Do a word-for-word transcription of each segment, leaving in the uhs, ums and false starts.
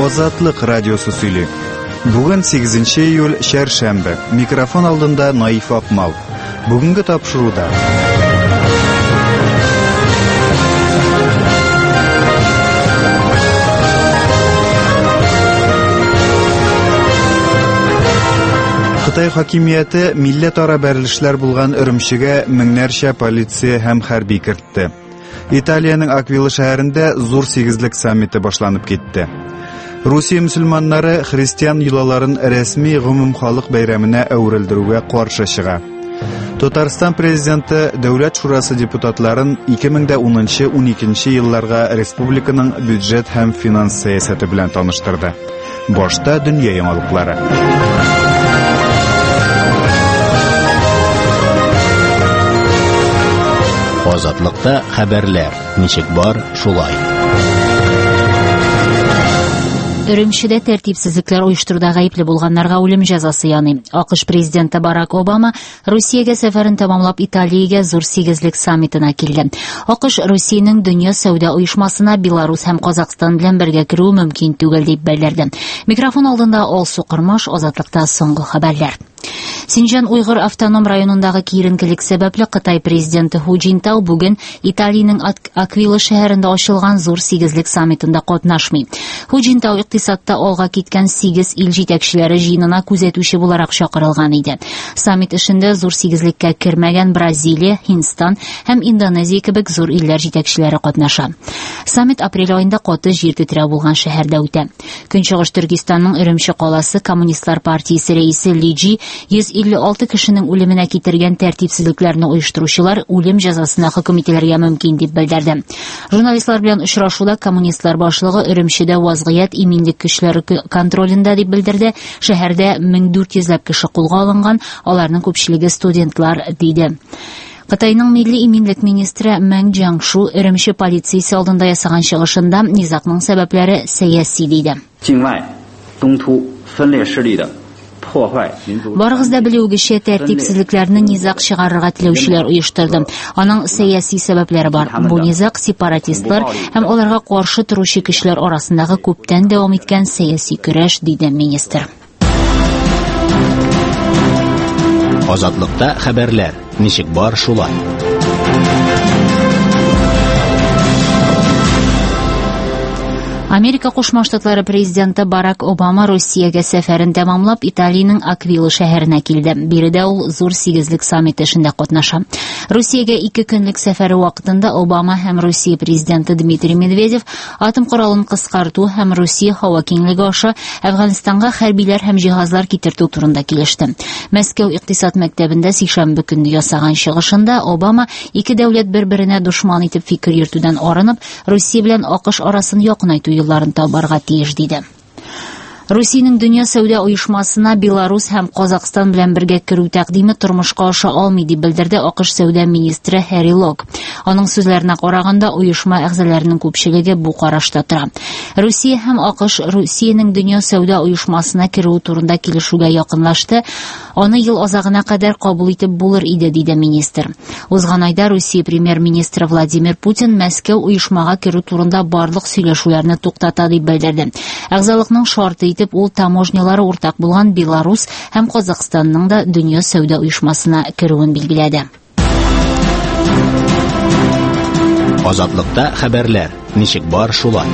Азатлык радиосы сөйли. Бүген сигезенче июль шәршәмбе. Микрофон алдында Наиф Акмал. Бүгенге тапшыруда Кытай хакимияте милләтара бәрелешләр булган Өрөмчегә меңнәрчә полиция һәм хәрби кертте. Италиянең Аквила шәһәрендә зур сигезлек саммиты башланып китте. Русия мөселманнары христиан йолаларын рәсми гомум халык бәйрәменә әверелдерүгә каршы чыга. Татарстан президенты Дәүләт шурасы депутатларын ике мең унынчы-уникенче елларга республиканың бюджет һәм финанс сәясәте белән таныштырды. Башта дөнья яңалыклары. Азатлыкта хәбәрләр. Ничек бар, шулай. Өрөмчедә тәртипсезлекләр оештыруда гаепле булганнарга үлем җәзасы яный. АКШ президенты Барак Обама Русиягә сәфәрен тәмамлап Италиягә зур сигезлек саммитына килде. АКШ Русиянең дөнья сәүдә оешмасына Беларусь һәм Казакстан белән бергә керү мөмкин түгел дип белдерде. Микрофон алдында Алсу Кырмаш, Азатлыкта соңгы хәбәрләр. Синҗан Уйгыр автоном районындагы киеренкелек сәбәпле Кытай президенты Ху Цзиньтау бүген Италиянең Аквила шәһәрендә ачылган зур сигезлек саммитында катнашмый. Ху Цзиньтау икътисадта алга киткән сигез ил җитәкчеләре җыенына күзәтүче буларак чакырылган иде. Саммит эшендә зур сигезлеккә кермәгән Бразилия, Һиндстан һәм Индонезия кебек зур илләр җитәкчеләре катнаша. Саммит апрель аенда каты җир тетрәү булган шәһәрдә үтә. Көнчыгыш Төркистанның Өрөмче каласы Коммунистлар партиясе рәисе Лиджи йөз илле алты кешенең үлеменә китергән тәртипсезлекләрне оештыручылар үлем җәзасына хөкем ителергә мөмкин дип белдерде. Журналистлар белән очрашуда коммунистлар башлыгы Өрөмчедә вазгыять иминлек көчләре контролендә дип белдерде. Шәһәрдә мең дүрт йөзләп кеше кулга алынган, аларның күпчелеге студентлар диде. Кытайның милли иминлек министры Мәң Җаңшу Өрөмче полициясе алдында ясаган чыгышында низакның сәбәпләре сәяси диде. Барыгызда белүегезчә тәртипсезлекләрне низак чыгарырга теләүчеләр оештырды. Аның сәяси сәбәпләре бар. Бу низак сепаратистлар һәм аларга каршы торучы кешеләр арасындагы күптән дәвам иткән сәяси көрәш, диде министр. Азатлыкта хәбәрләр. Ничек бар, шулай. Америка Кушма Штатлары президенты Барак Обама Русиягә сәфәрен тәмамлап Италиянең Аквила шәһәренә килде. Биредә ул зур сигезлек саммит эшендә катнаша. Русиягә ике көнлек сәфәре вакытында Обама һәм Русия президенты Дмитрий Медведев атом коралын кыскарту һәм Русия һава киңлеге аша Әфганстанга хәрбиләр һәм җиһазлар китертү турында килеште. Мәскәү икътисад мәктәбендә сикшәмбе көнне ясаган чыгышында Обама ике дәүләт бер-беренә дошман итеп фикер йөртүдән арынып, Русия белән АКШ арасын якынайту юлларын табарга тиеш диде. Русиянең дөнья сәүдә оешмасына Беларусь һәм Казакстан белән бергә керү тәкъдиме тормышка аша алмый дип белдерде АКШ сәүдә министры Харри Лок. Аның сүзләренә караганда, оешма әгъзаларының күпчелеге бу карашта тора. Русия һәм АКШ Русиянең дөнья сәүдә оешмасына керү турында килешүгә якынлашты. Аны ел азагына кадәр кабул итеп булыр иде, диде министр. Узган айда Русия премьер-министры Владимир Путин Мәскәү оешмага керү турында барлык сөйләшүләрне туктата дип белдерде. Әгъзалыкның шарты итеп ул таможнялары уртак булган Беларусь һәм Казакстанның да дөнья сәүдә оешмасына керүен билгеләде. Азатлыкта хәбәрләр. Ничек бар, шулай.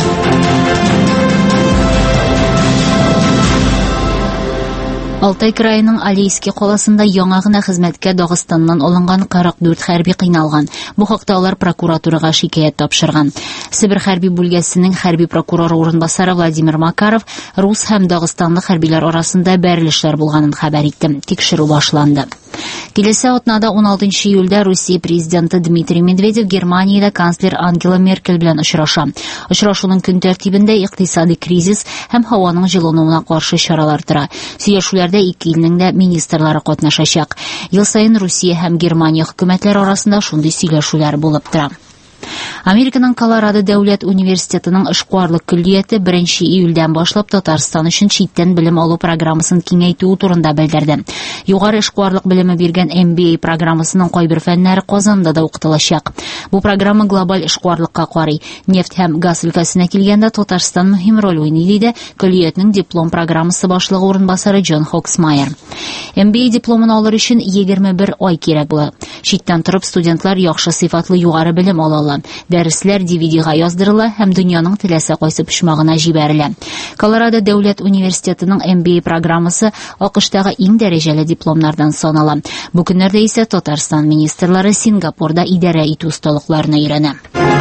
Алтай крайының Алейский каласында яңа гына хезмәткә Дагыстаннан алынган кырык дүрт хәрби кыйналган. Бу хакта алар прокуратурага шикаят тапшырган. Себер хәрби бүлгәсенең хәрби прокуроры урынбасары Владимир Макаров рус һәм дагыстанлы хәрбиләр арасында бәрелешләр булганын хәбәр итте. Тикшерү башланды. Киләсе атнада он алтынчы июльдә Русия президенты Дмитрий Медведев Германиядә канцлер Ангела Меркель белән очраша. Очрашуның көн тәртибендә икътисади кризис һәм һаваның җылынуына каршы чаралар тора. Сөйләшүләрдә ике илнең дә министрлары катнашачак. Ел саен Русия һәм Германия хөкүмәтләре арасында шундый сөйләшүләр булып тора. Американың Колорадо дәүләт университетының эшкуарлык күллияте беренче июльдән башлап Татарстан өчен читтән белем алу программасын киңәйтү турында белдерде. Югары эшкуарлык белеме биргән эм би эй программасының кайбер фәннәре Казанда да укытылачак. Бу программа глобаль эшкуарлыкка карый. Нефть һәм газ өлкәсенә килгәндә Татарстан мөһим роль уйный диде күллиятның диплом программасы башлыгы урынбасары Джон Хоксмайер. эм би эй дипломын алыр өчен егерме бер ай кирәк була. Читтән торып студентлар яхшы сыйфатлы югары белем ала ала. Дәресләр ди ви ди-га яздырыла һәм дөньяның теләсә кайсы почмагына җибәрелә. Колорадо дәүләт университетының эм би эй программасы АКШтагы иң дәрәҗәле дипломнардан санала. Бу көннәрдә исә Татарстан министрлары Сингапурда идарә итү осталыкларына өйрәнә.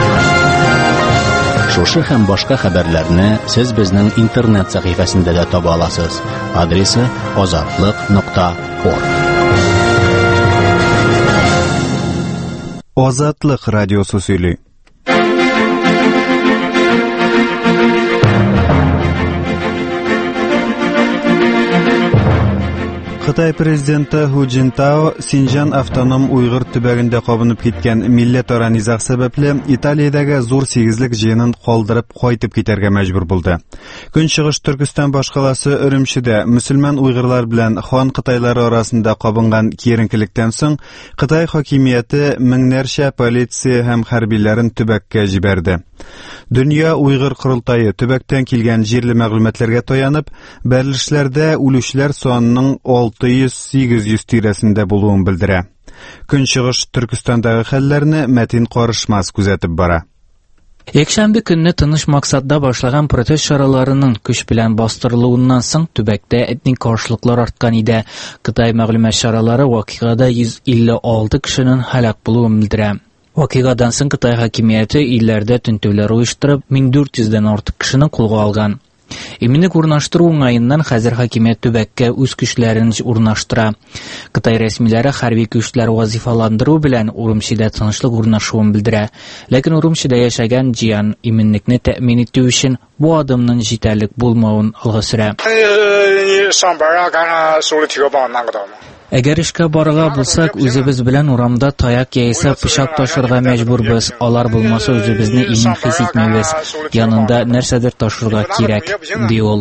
Шушы һәм башка хәбәрләрне сез безнең интернет сәхифәсендә дә таба аласыз. Адресы азатлык нокта орг. Азатлык радиосы сөйли. Кытай президенты Ху Джинтао Синьчжан автоном Уйгыр төбәгендә кабынып киткән милләтара низаг сәбәпле Италиядәге зур сигезлек җыенын калдырып кайтып китәргә мәҗбүр булды. Көнчыгыш Төркстан башкаласы Өремчедә мөселман уйгырлар белән хан кытайлары арасында кабынган киеренкелектән соң Кытай хакимияте меңнәрчә полиция һәм хәрбиләрен төбәккә җибәрде. Дөнья уйгыр курултайы төбәктән килгән җирле мәгълүматларга таянып, бәрелешләрдә үлүчеләр санының алты йөз - сигез йөз тирәсендә булуын белдерә. Көнчыгыш Төркстандагы хәлләрне Мәтин Карышмас күзәтеп бара. Якшәмбе көнне тыныч максатта башлаган протест чараларының көч белән бастырылуыннан соң төбәктә этник каршылыклар арткан иде. Кытай мәгълүмат чаралары вакыйгада йөз илле алты кешенең һәлак булуын белдерә. Вакыйгадан соң Кытай хакимияте илләрдә тинтүләр оештырып, мең дүрт йөздән артык кешене кулга алган. Иминлек урнаштыру уңаеннан хәзер хакимият төбәккә үз көчләрен урнаштыра. Кытай рәсмиләре хәрби көчләр вазифаландыру белән Урумчида тынычлык урнашуын белдерә. Ләкин Урумчида яшәгән җыян иминлекне тәэмин итү өчен бу адымның җитәрлек булмавын алга сөрә. Әгәр эшкә барырга булсак, үзебез белән урамда таяк яисә пычак ташырга мәҗбүрбез. Алар булмаса, үзебезне имин хис итмәбез. Янында нәрсәдер ташырга кирәк, ди ул.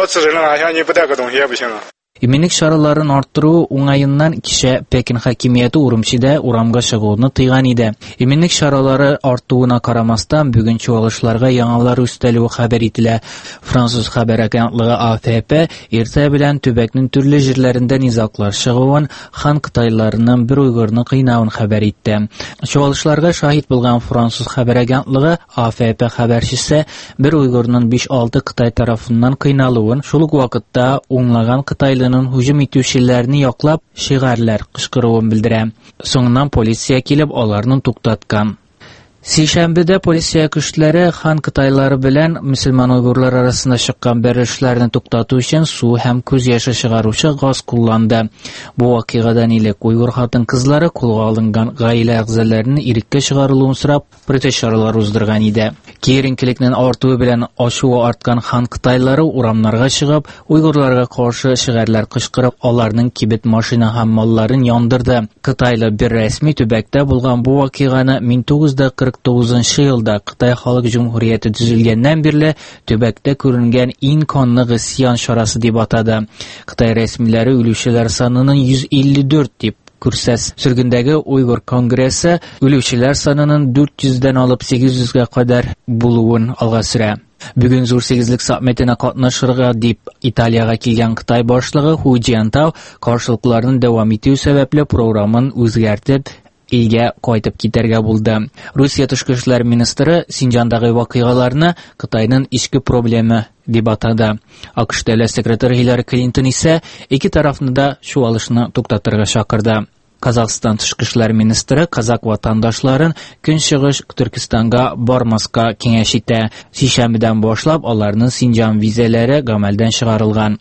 Иминлек чараларын арттыру уңаеннан кичә Пекин хакимияте Урумчида урамга чыгуны тыйган иде. Иминлек чаралары артуына карамастан бүген чуалышларга яңалар үстәлүе хәбәр ителә. Француз хәбәр агентлыгы А Ф П иртә белән төбәкнең төрле җирләрендә низаклар чыгуын, хан кытайларының бер уйгырны кыйнавын хәбәр итте. Чуалышларга шаһит булган француз хәбәр агентлыгы А Ф П хәбәрчесе бер уйгырның биш алты Кытай тарафыннан кыйналуын, шул ук вакытта уңлаган кытайлы hücum итүчеләрне яклап шигарлар кычкыруын белдерә. Соңыннан полиция килеп аларны туктаткан. Сейшәмбедә полиция көчләре хан кытайлары белән мөселман уйгырлар арасында чыккан бәрелешләрне туктату өчен су һәм күз яше чыгаручы газ кулланды. Бу вакыйгадан илек уйгыр хатын-кызлары кулга алынган гаилә әгъзаларының иреккә чыгарылуын сорап протест чаралары уздырган иде. Киеренкелекнең артуы белән ачуы арткан хан кытайлары урамнарга чыгып, уйгырларга каршы шигарлар кычкырып, аларның кибет машина һәм малларын яндырды. Кытайлы бер рәсми төбәктә булган бу вакыйганы мең тугыз йөз кырык тугызынчы елда Кытай Халык Җумһурияте төзелгәннән бирле төбәктә күренгән иң канлы гысьян чарасы дип атады. Кытай рәсмиләре үлүчеләр санының йөз илле дүрт дип күрсәтә. Сөргендәге уйгыр конгрессы үлүчеләр санының дүрт йөздән алып сигез йөзгә кадәр булуын алга сөрә. Бүген зур сигезлек саммитына катнашырга дип Италияга килгән Кытай башлыгы Ху Джинтао каршылыкларның дәвам итү сәбәпле программын үзгәртеп илгә кайтып китәргә булды. Русия тышкы эшләр министры Синьчжандагы вакыйгаларны Кытайның ичке проблема дип атады. АКШ дәүләт секретаре Хиллари Клинтон исә ике тарафны да чуалышны туктатырга чакырды. Казахстан тышкы эшләр министры казак ватандашларын Көнчыгыш Төркстанга бармаска киңәш итә. Сейшәмбедән башлап аларның Синьчжан визалары гамәлдән чыгарылган.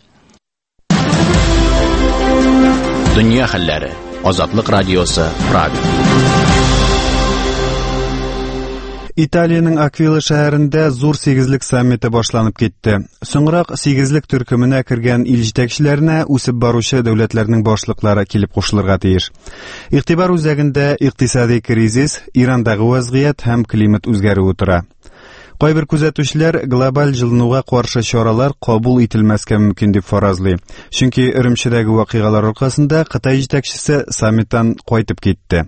Дөнья хәлләре. Азатлык радиосы Прага. Италиянең Аквила шәһәрендә зур сигезлек саммиты башланып китте. Соңрак сигезлек төркеменә кергән ил җитәкчеләренә үсеп баручы дәүләтләрнең башлыклары килеп кушылырга тиеш. Игътибар үзәгендә икътисади кризис, Ирандагы вазгыять һәм климат үзгәрүе тора. Кайбер күзәтүчеләр глобаль җылынуга каршы чаралар кабул ителмәскә мөмкин дип фаразлый. Чөнки Өремчедәге вакыйгалар аркасында Кытай җитәкчесе саммиттан кайтып китте.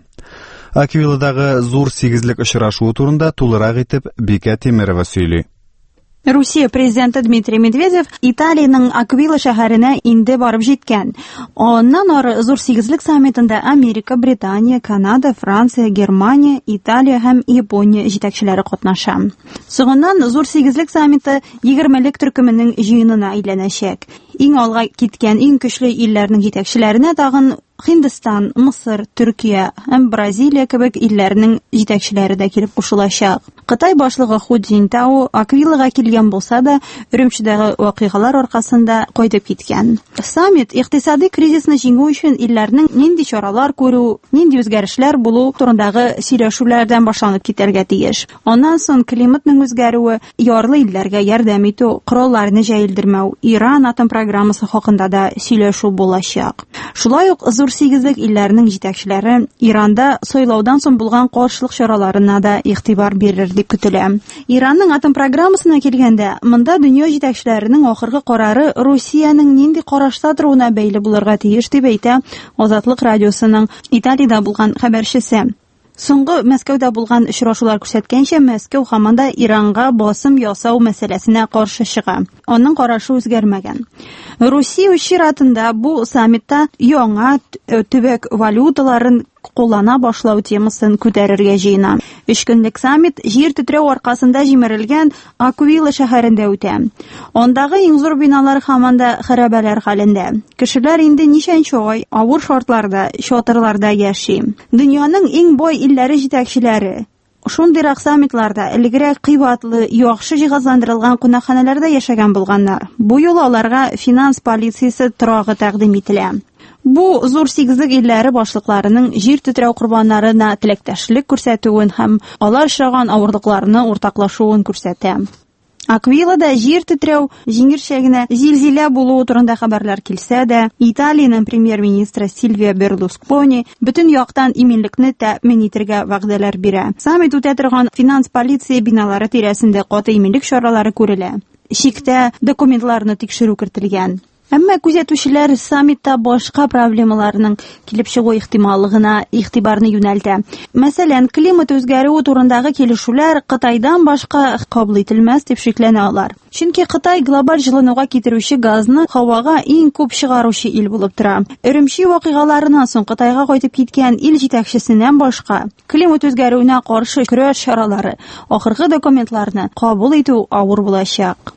Аквиладагы зур сигезлек очрашуы турында тулырак итеп Бикә Тимерова сөйли. Русия президенты Дмитрий Медведев Италиянең Аквила шәһәренә инде барып җиткән. Аннан ары зур сигезлек саммитында Америка, Британия, Канада, Франция, Германия, Италия һәм Япония җитәкчеләре катнаша. Соңыннан зур сигезлек саммиты егермелек төркеменең җыенына әйләнәчәк. Иң алга киткән иң көчле илләрнең җитәкчеләренә тагын Hindistan, Мисыр, Төркия һәм Бразилия кебек илләрнең җитәкчеләре дә килеп кушылачак. Кытай башлыгы Ху Цзиньтао Аквилага килгән булса да, Өремчедәге вакыйгалар аркасында кайтып киткән. Саммит икътисади кризисны җиңү өчен илләрнең нинди чаралар күрү, нинди үзгәрешләр булу турындагы сөйләшүләрдән башланып китәргә тиеш. Аннан соң климатның үзгәрүе, ярлы илләргә ярдәм итү, коралларны җәелдермәү, Иран атом программасы хакында да сөйләшү булачак. Шулай ук зур сигезлек илләрнең җитәкчеләре Иранда сайлаудан соң булган каршылык чараларына да игътибар бирер дип көтелә. Иранның атом программасына килгәндә, монда дөнья җитәкчеләренең ахыргы карары Русиянең нинди карашта торуына бәйле булырга тиеш дип әйтә Азатлык радиосының Италиядә булган хәбәрчесе. Соңгы Мәскәүдә булган очрашулар күрсәткәнчә, Мәскәү һаманда Иранга басым ясау мәсьәләсенә каршы чыга. Аның карашы үзгәрмәгән. Русия чиратында бу саммитта яңа төбәк валюталарын куллана башлау темасын күтәрергә җыена. Өч көнлек саммит җир тетрәү аркасында җимерелгән Аквила шәһәрендә үтә. Андагы иң зур биналар һаманда хәрабәләр хәлендә. Кешеләр инде ничәнче ай авыр шартларда, чатырларда яши. Дөньяның иң бай илләре җитәкчеләре шундый саммитларда элегрәк кыйбатлы, яхшы җиһазландырылган кунакханәләрдә яшәгән булганнар. Бу юл аларга финанс полициясе торагы тәкъдим ителә. Бу зур сигезлек илләре башлыкларының җир тетрәү курбаннарына теләктәшлек күрсәтүен һәм алар очраган авырлыкларны уртаклашуын күрсәтә. Аквилада җир тетрәү җиңерчәгенә зилзилә булуы турында хәбәрләр килсә дә, Италиянең премьер-министры Сильвия Берлускони бөтен яктан иминлекне тәэмин итәргә вәгъдәләр бирә. Саммит үтә торган финанс полиция биналары тирәсендә каты иминлек чаралары күрелә. Чиктә документларны тикшерү кертелгән. Әмма күзәтүчеләр саммитта башка проблемаларның килеп чыгу ихтималлыгына игътибарны юнәлтә. Мәсәлән, климат үзгәрүе турындагы килешүләр Кытайдан башка кабул ителмәс дип шикләнә алар. Чөнки Кытай глобаль җылынуга китерүче газны һавага иң күп чыгаручы ил булып тора. Өремче вакыйгаларыннан соң Кытайга кайтып киткән ил җитәкчесеннән башка климат үзгәрүенә каршы көрәш чаралары, ахыргы документларны кабул итү авыр булачак.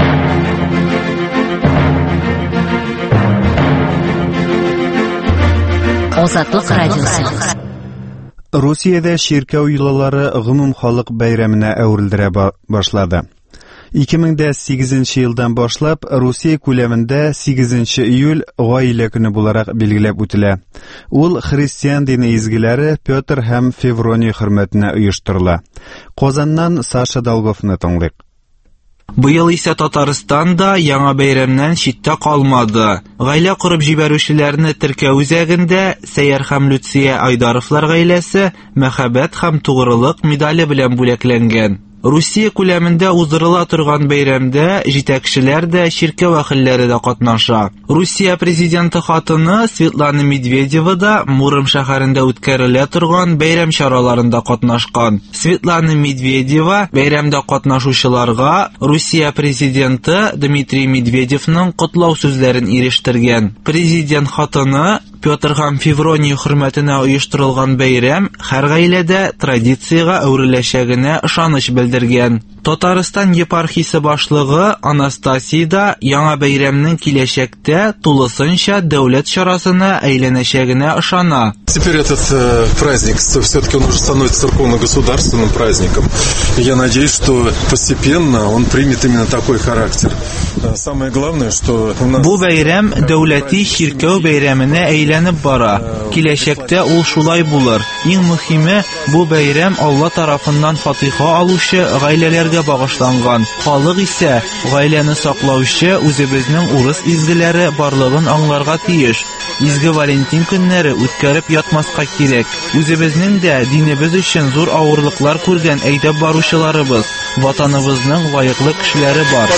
Азатлык радиосы. Русиядә чиркәү йолалары гомум халык бәйрәменә әверелдерә башлады. ике мең сигезенче елдан башлап Русия күләмендә сигезенче июль гаилә көне буларак билгеләп үтелә. Ул христиан дине изгеләре Петр һәм Феврония хөрмәтенә оештырыла. Казаннан Саша Долговны тыңлыйк. Быел исә Татарстанда яңа бәйрәмнән читтә калмады. Гаилә курып җибәрүчеләрне теркәү үзәгендә Сәйяр һәм Люция Айдаровлар гаиләсе мәхәббәт һәм тугрылык медале белән бүләкләнгән. Русия күләмендә уздырыла торган бәйрәмдә җитәкчеләр дә, чиркәү әһелләре дә катнаша. Русия президенты хатыны Светлана Медведева да Муром шәһәрендә үткәрелә торган бәйрәм чараларында катнашкан. Светлана Медведева бәйрәмдә катнашучыларга Русия президенты Дмитрий Медведевның котлау сүзләрен ирештергән. Президент хатыны Петр һәм Феврония хөрмәтенә оештырылган бәйрәм һәр гаиләдә традициягә әвереләчәгенә ышаныч белдергән. Татарстан епархиясе башлыгы Анастасия да яңа бәйрәмнең киләчәктә тулысынча дәүләт чарасына әйләнәчәгенә ышана. Теперь этот э, праздник все-таки он уже становится церковно-государственным праздником. Я надеюсь, что постепенно он примет именно такой характер. Самое главное, что у нас... Бу бәйрәм дәүләти чиркәү бәйрәменә әйләнеп бара. Киләчәктә ул шулай булыр. Иң мөһиме, бу бәйрәм Алла тарафыннан фатиха алучы гаиләләргә багышланган. Халык исә гаиләне саклаучы үзебезнең урыс изгеләре барлыгын аңларга тиеш. Изге Валентин көннәре үткәреп ятмаска кирәк. Үзебезнең дә динебез өчен зур авырлыклар күргән әйдәп баручыларыбыз, ватаныбызның лаеклы кешеләре бар.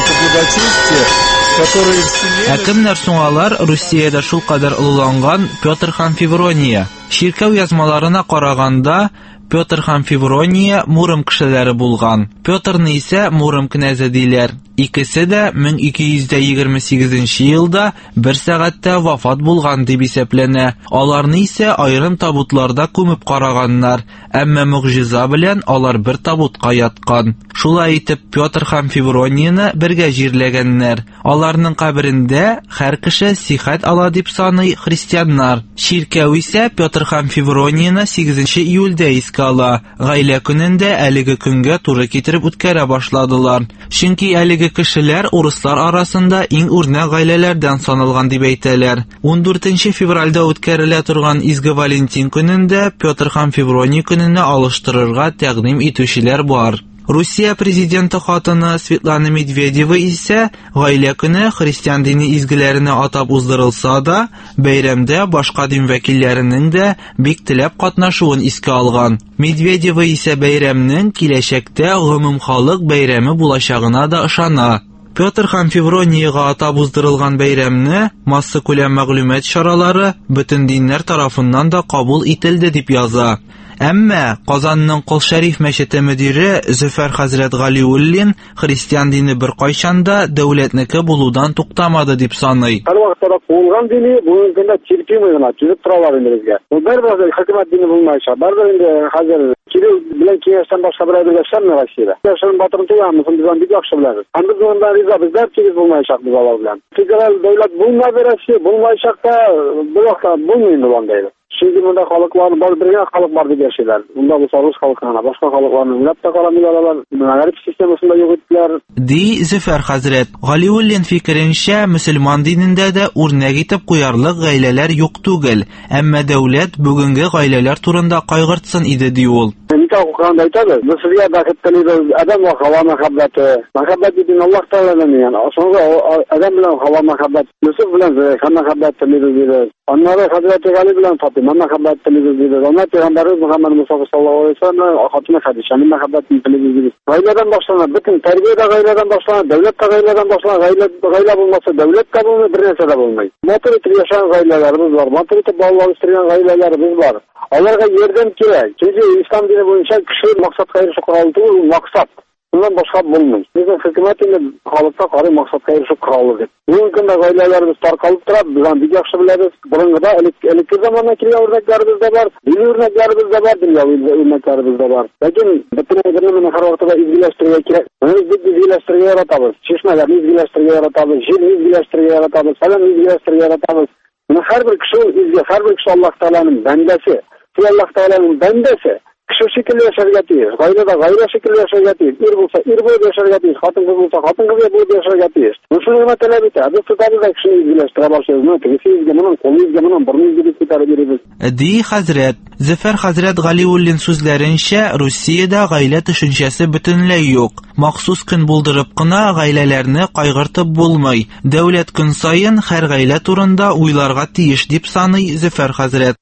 Ә кемнәр соң алар? Русиядә шул кадәр олыланган Петр һәм Феврония. Чиркәү язмаларына караганда, Петр һәм Феврония Муром кешеләре булган. Петрны исә Муром князы диләр. Икесе дә мең ике йөз егерме сигезенче елда бер сәгатьтә вафат булган дип исәпләнә. Аларны исә аерым табутларда күмеп караганнар, әмма мөгъҗиза белән алар бер табутка яткан. Шулай итеп Петр һәм Февронияны бергә җирләгәннәр. Аларның каберендә һәр кеше сихәт ала дип саный христианнар. Чиркәү исә Петр һәм Февронияны сигезенче июльдә искә ала. Гаилә көнендә әлеге көнгә туры китереп үткәрә башладылар. Чөнки әлеге кешеләр урыслар арасында иң үрнәк гаиләләрдән саналган дип әйтәләр. ундүртенче февральдә үткәрелә торган Изге Валентин көнендә Петр һәм Феврония көненә алыштырырга тәкъдим итүчеләр бар. Русия президенты хатыны Светлана Медведева исә гаилә көне христиан дини изгеләренә атап уздырылса да, бәйрәмдә башка дин вәкилләренең дә бик теләп катнашуын искә алган. Медведева исә бәйрәмнең киләчәктә гомум халык бәйрәме булачагына да ышана. Петр һәм Февронияга атап уздырылган бәйрәмне масса күләм мәгълүмат чаралары бөтен диннәр тарафыннан да кабул ителде дип яза. Әмма Казанның Кол Шәриф мәчете мөдире Зөфәр хәзрәт Галиуллин христиан дине бер кайчанда дәүләтнеке булудан туктамады дип саный. Һәрвакытта кулган дине бүгенге көндә чиркәү генә килеп торалар инде безгә. Ул бер-бер хөкүмәт дине булмайча, бер-бер инде хәзер кирәк белән киңәштән башка бер әйбер эшләр Россиядә. Яшән батырын туямыз, без аны бик яхшы беләбез. Һәм без монда риза, бездә кирәк булмайчак без алар белән. Федераль дәүләт булмады Россия, булмайчак та бер вакытта булмый инде анда. Çünkü bunda халыклар бар, бергә халык бар дип яшиләр. Бунда бу сарыш халкына башка халыкларны уйлап та карамыйлар, мәгариф системасында юк иттеләр. Ди Зөфәр хәзрәт. Галиуллин фикеренчә, мөселман динендә дә үрнәк итеп куярлык гаиләләр юк түгел, әмма дәүләт бүгенге гаиләләр турында кайгыртсын иде ди ул. Никах укыганда әйтәбез, без сезгә бәхет телибез, адам ва һава мәхәббәте. Мәхәббәт дин Аллаһ Тәгаләнең, яны соңгы адам белән һава мәхәббәт, Юсуф белән мәхәббәт телибез. Аннары Хәзрәт Гали белән Фатима мәхәббәт телибез. Аннары Пәйгамбәрбез Мөхәммәд Мустафа саллаллаху алейһи ва саллям хатыны Хәдичәнең мәхәббәт телибез. Гаиләдән башлана, бөтен тәрбия дә гаиләдән башлана, дәүләт тә гаиләдән башлана, гаилә гаилә булмаса дәүләт тә булмый, бер нәрсә дә булмый. Матур итеп яшәгән гаиләләребез бар, матур итеп балалар үстергән гаиләләребез бар. Аларга ярдәм кирәк. Чөнки ислам дине буенча кеше максатка ирешеп калды, ул максат. Bundan başka bulunmuyor. Bizim hükümetin halkta karı maksatla erişip kaldı. Bugün günde ailelerimiz tarkalıp durar. Biz bir yakşı biliriz. Bunun da elikli zamanla kirli örneklerimiz de var. Dili örneklerimiz de var. Dünya örneklerimiz de var. Lakin bütün evrimi her ortada izgileştirmeye kirek. Biz izgileştirmeye yaratabız. Çeşmeler izgileştirmeye yaratabız. Jil izgileştirmeye yaratabız. Falan izgileştirmeye yaratabız. Her bir kişi izgi, her bir kişi Allah Teala'nın bendesi. Allah Teala'nın bendesi. Kişi şekilde yaşarga tiyir. Gayrıda gayrı şekilde yaşarga tiyir. Ir bulsa ir boyu yaşarga tiyir. Hatın kız bulsa hatın kız boyu yaşarga tiyir. Şunu talep ete. Biz tutarız da kişini izgileştire başlıyoruz. Kisi izgemenin, kolu izgemenin, burnu izgilip tutarı veririz. Di Hazret, Zəfər Hazret Галиуллин сүзләренчә, Русиядә гаилә төшенчәсе бөтенләй юк. Махсус көн булдырып кына гаиләләрне кайгыртып булмый. Дәүләт көн сайын һәр гаилә турында уйларга тиеш дип саный Зәфәр Hazret.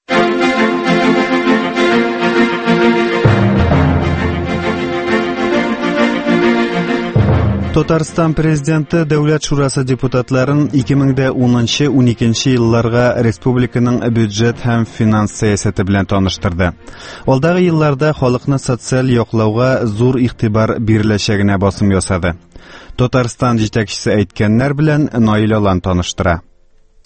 Татарстан президенты Дәүләт шурасы депутатларын ике мең унынчы - уникенче елларга республиканың бюджет һәм финанс сәясәте белән таныштырды. Алдагы елларда халыкны социаль яклауга зур игътибар биреләчәгенә басым ясады. Татарстан җитәкчесе әйткәннәр белән Наил Алан таныштыра.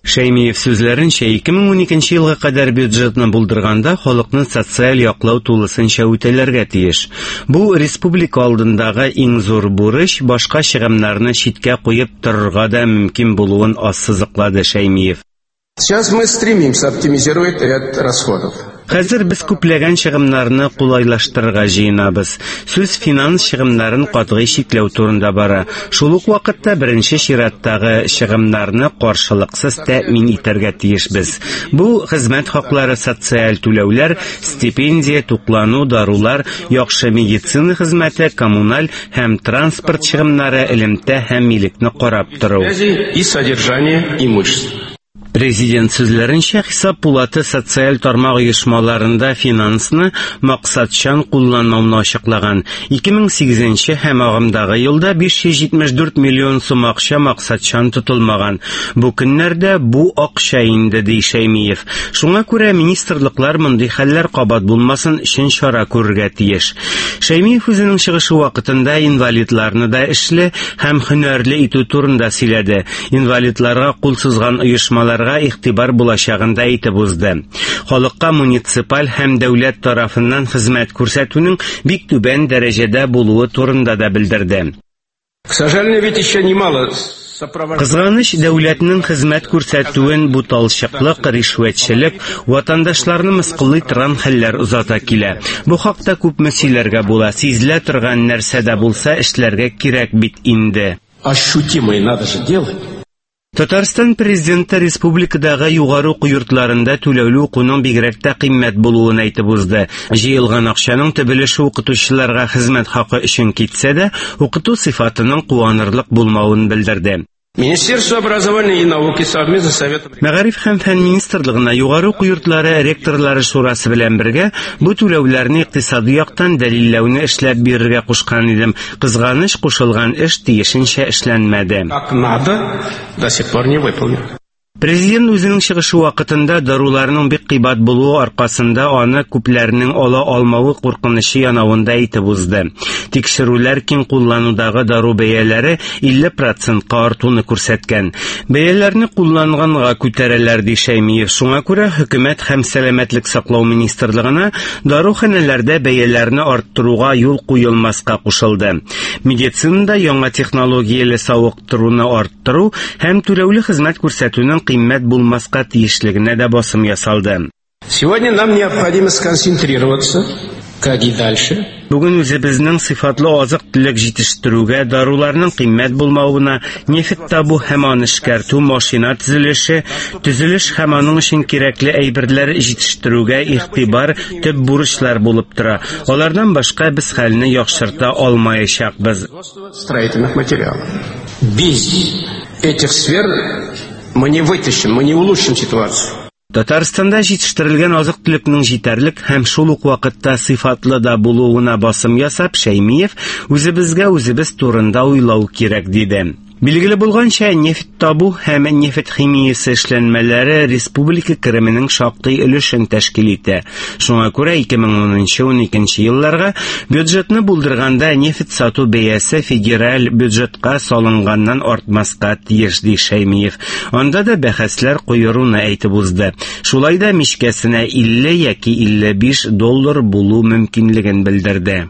Шәймиев сүзләренчә, ике мең уникенче елга кадәр бюджетны булдырганда халыкны социаль яклау тулысынча үтәләргә тиеш. Бу республика алдындагы иң зур бурыч, башка чыгымнарны читкә куеп торырга да мөмкин булуын ассызыклады Шәймиев. Сейчас мы стремимся оптимизировать ряд расходов. Хәзер без күпләгән чыгымнарны кулайлаштырырга җыенабыз. Сүз финанс чыгымнарын катгый чикләү турында бара. Шул ук вакытта беренче чираттагы чыгымнарны каршылыксыз тәэмин итәргә тиешбез. Бу хезмәт хаклары, социаль түләүләр, стипендия, туклану, дарулар, яхшы медицина хезмәте, коммуналь һәм транспорт чыгымнары, элемтә һәм милекне карап тору. И содержание имущества. Президент сүзләренчә, хисап пулаты социаль тармак оешмаларында финансны максатчан кулланмауны ачыклаган. ике мең сигезенче һәм агымдагы елда биш йөз җитмеш дүрт миллион сум акча максатчан тотылмаган. Бу көннәрдә бу акча инде, ди Шәймиев. Шуңа күрә министрлыклар мондый хәлләр кабат булмасын өчен чара күрергә тиеш. Шәймиев үзенең чыгышы вакытында инвалидларны да эшле һәм һөнәрле итү турында сөйләде. Инвалидларга кул сузган оешмалар игътибар булачагында әйтеп узды. Халыкка муниципаль һәм дәүләт тарафыннан хезмәт күрсәтүнең бик түбән дәрәҗәдә булуы турында да белдерде. К сожалению, ведь еще немало. Кызганыч, дәүләтнең хезмәт күрсәтүен буталчыклык, ришвәтчелек, ватандашларны мыскыллый торган хәлләр узата килә. Бу хакта күпме сөйләргә була. Сизелә торган нәрсә дә булса, эшләргә кирәк бит инде. Ощутимое надо же делать. Татарстан президенты республикадагы югары уку йортларында түләүле укуның бигрәк тә кыйммәт булуын әйтеп узды. Җыелган акчаның төбелеше укытучыларга хезмәт хакы өчен китсә дә, укыту сыйфатының куанырлык булмавын белдерде. Министерство образования и науки совместно с Советом... Мәгариф һәм фән министрлыгына югары уку йортлары ректорлары шурасы белән бергә бу түләүләрне икътисади яктан дәлилләүне эшләп бирергә кушкан идем. Кызганыч, кушылган эш тиешенчә эшләнмәде. Как надо, до сих пор не выполнено. Президент үзенең чыгышы вакытында даруларның бик кыйбат булуы аркасында аны күпләрнең ала алмавы куркынычы янавында әйтеп узды. Тикшерүләр киң кулланудагы дару бәяләре илле процентка артуны күрсәткән. Бәяләрне кулланганга күтәрәләр, ди Шәймиев. Шуңа күрә хөкүмәт һәм сәламәтлек саклау министрлыгына даруханәләрдә бәяләрне арттыруга юл куелмаска кушылды. Медицинада яңа технологияле савыктыруны арттыру һәм түләүле хезмәт күрсәтүнең кыйммәт булмаска тиешлегенә дә басым ясалды. Сегодня нам необходимо сконцентрироваться, как и дальше. Бүген үзебезнең сыйфатлы азык-төлек җитештерүгә, даруларның кыйммәт булмавына, нефт табу һәм аны эшкәртү, машина төзелеше, төзелеш һәм аның өчен кирәкле әйберләр җитештерүгә игътибар төп бурычлар булып тора. Алардан башка без хәлне яхшырта алмаячакбыз. Строительных материалов. Без этих сфер мы не вытащим, мы не улучшим ситуацию. Татарстанда җитештерелгән азык-төлекнең җитәрлек һәм шул ук вакытта сыйфатлы да булуына басым ясап, Шәймиев үзебезгә үзебез турында уйлау кирәк диде. Билгеле булганча, нефт табу һәм нефт химиясе эшләнмәләре республика кеременең шактый өлешен тәшкил итә. Шуңа күрә ике мең унынчы - уникенче елларга бюджетны булдырганда нефт сату бәясе федераль бюджетка салынганнан артмаска тиеш, ди Шәймиев. Анда да бәхәсләр куеруны әйтеп узды. Шулай да мичкәсенә илле яки илле биш доллар булу мөмкинлеген белдерде.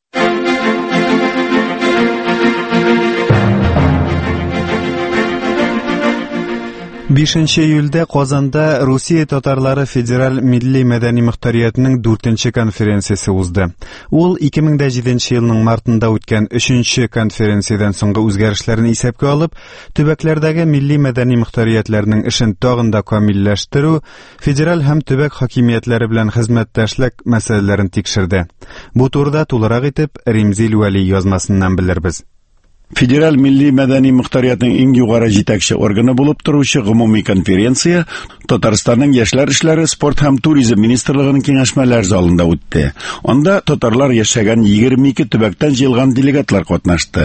бишенче июльдә Казанда Русия татарлары федераль милли мәдәни мөхтәриятының дүртенче конференциясе узды. Ул ике мең җиденче елның мартында үткән өченче конференциядән соңгы үзгәрешләрне исәпкә алып, төбәкләрдәге милли мәдәни мөхтәриятләрнең эшен тагын да камилләштерү, федераль һәм төбәк хакимиятләре белән хезмәттәшлек мәсьәләләрен тикшерде. Бу турыда тулырак итеп Римзил Вәли язмасыннан белербез. Федераль милли мәдәни мөхтәриятның иң югары җитәкче органы булып торучы гомуми конференция Татарстанның яшьләр эшләре, спорт һәм туризм министрлыгының киңәшмәләр залында үтте. Анда татарлар яшәгән егерме ике төбәктән җыелган делегатлар катнашты.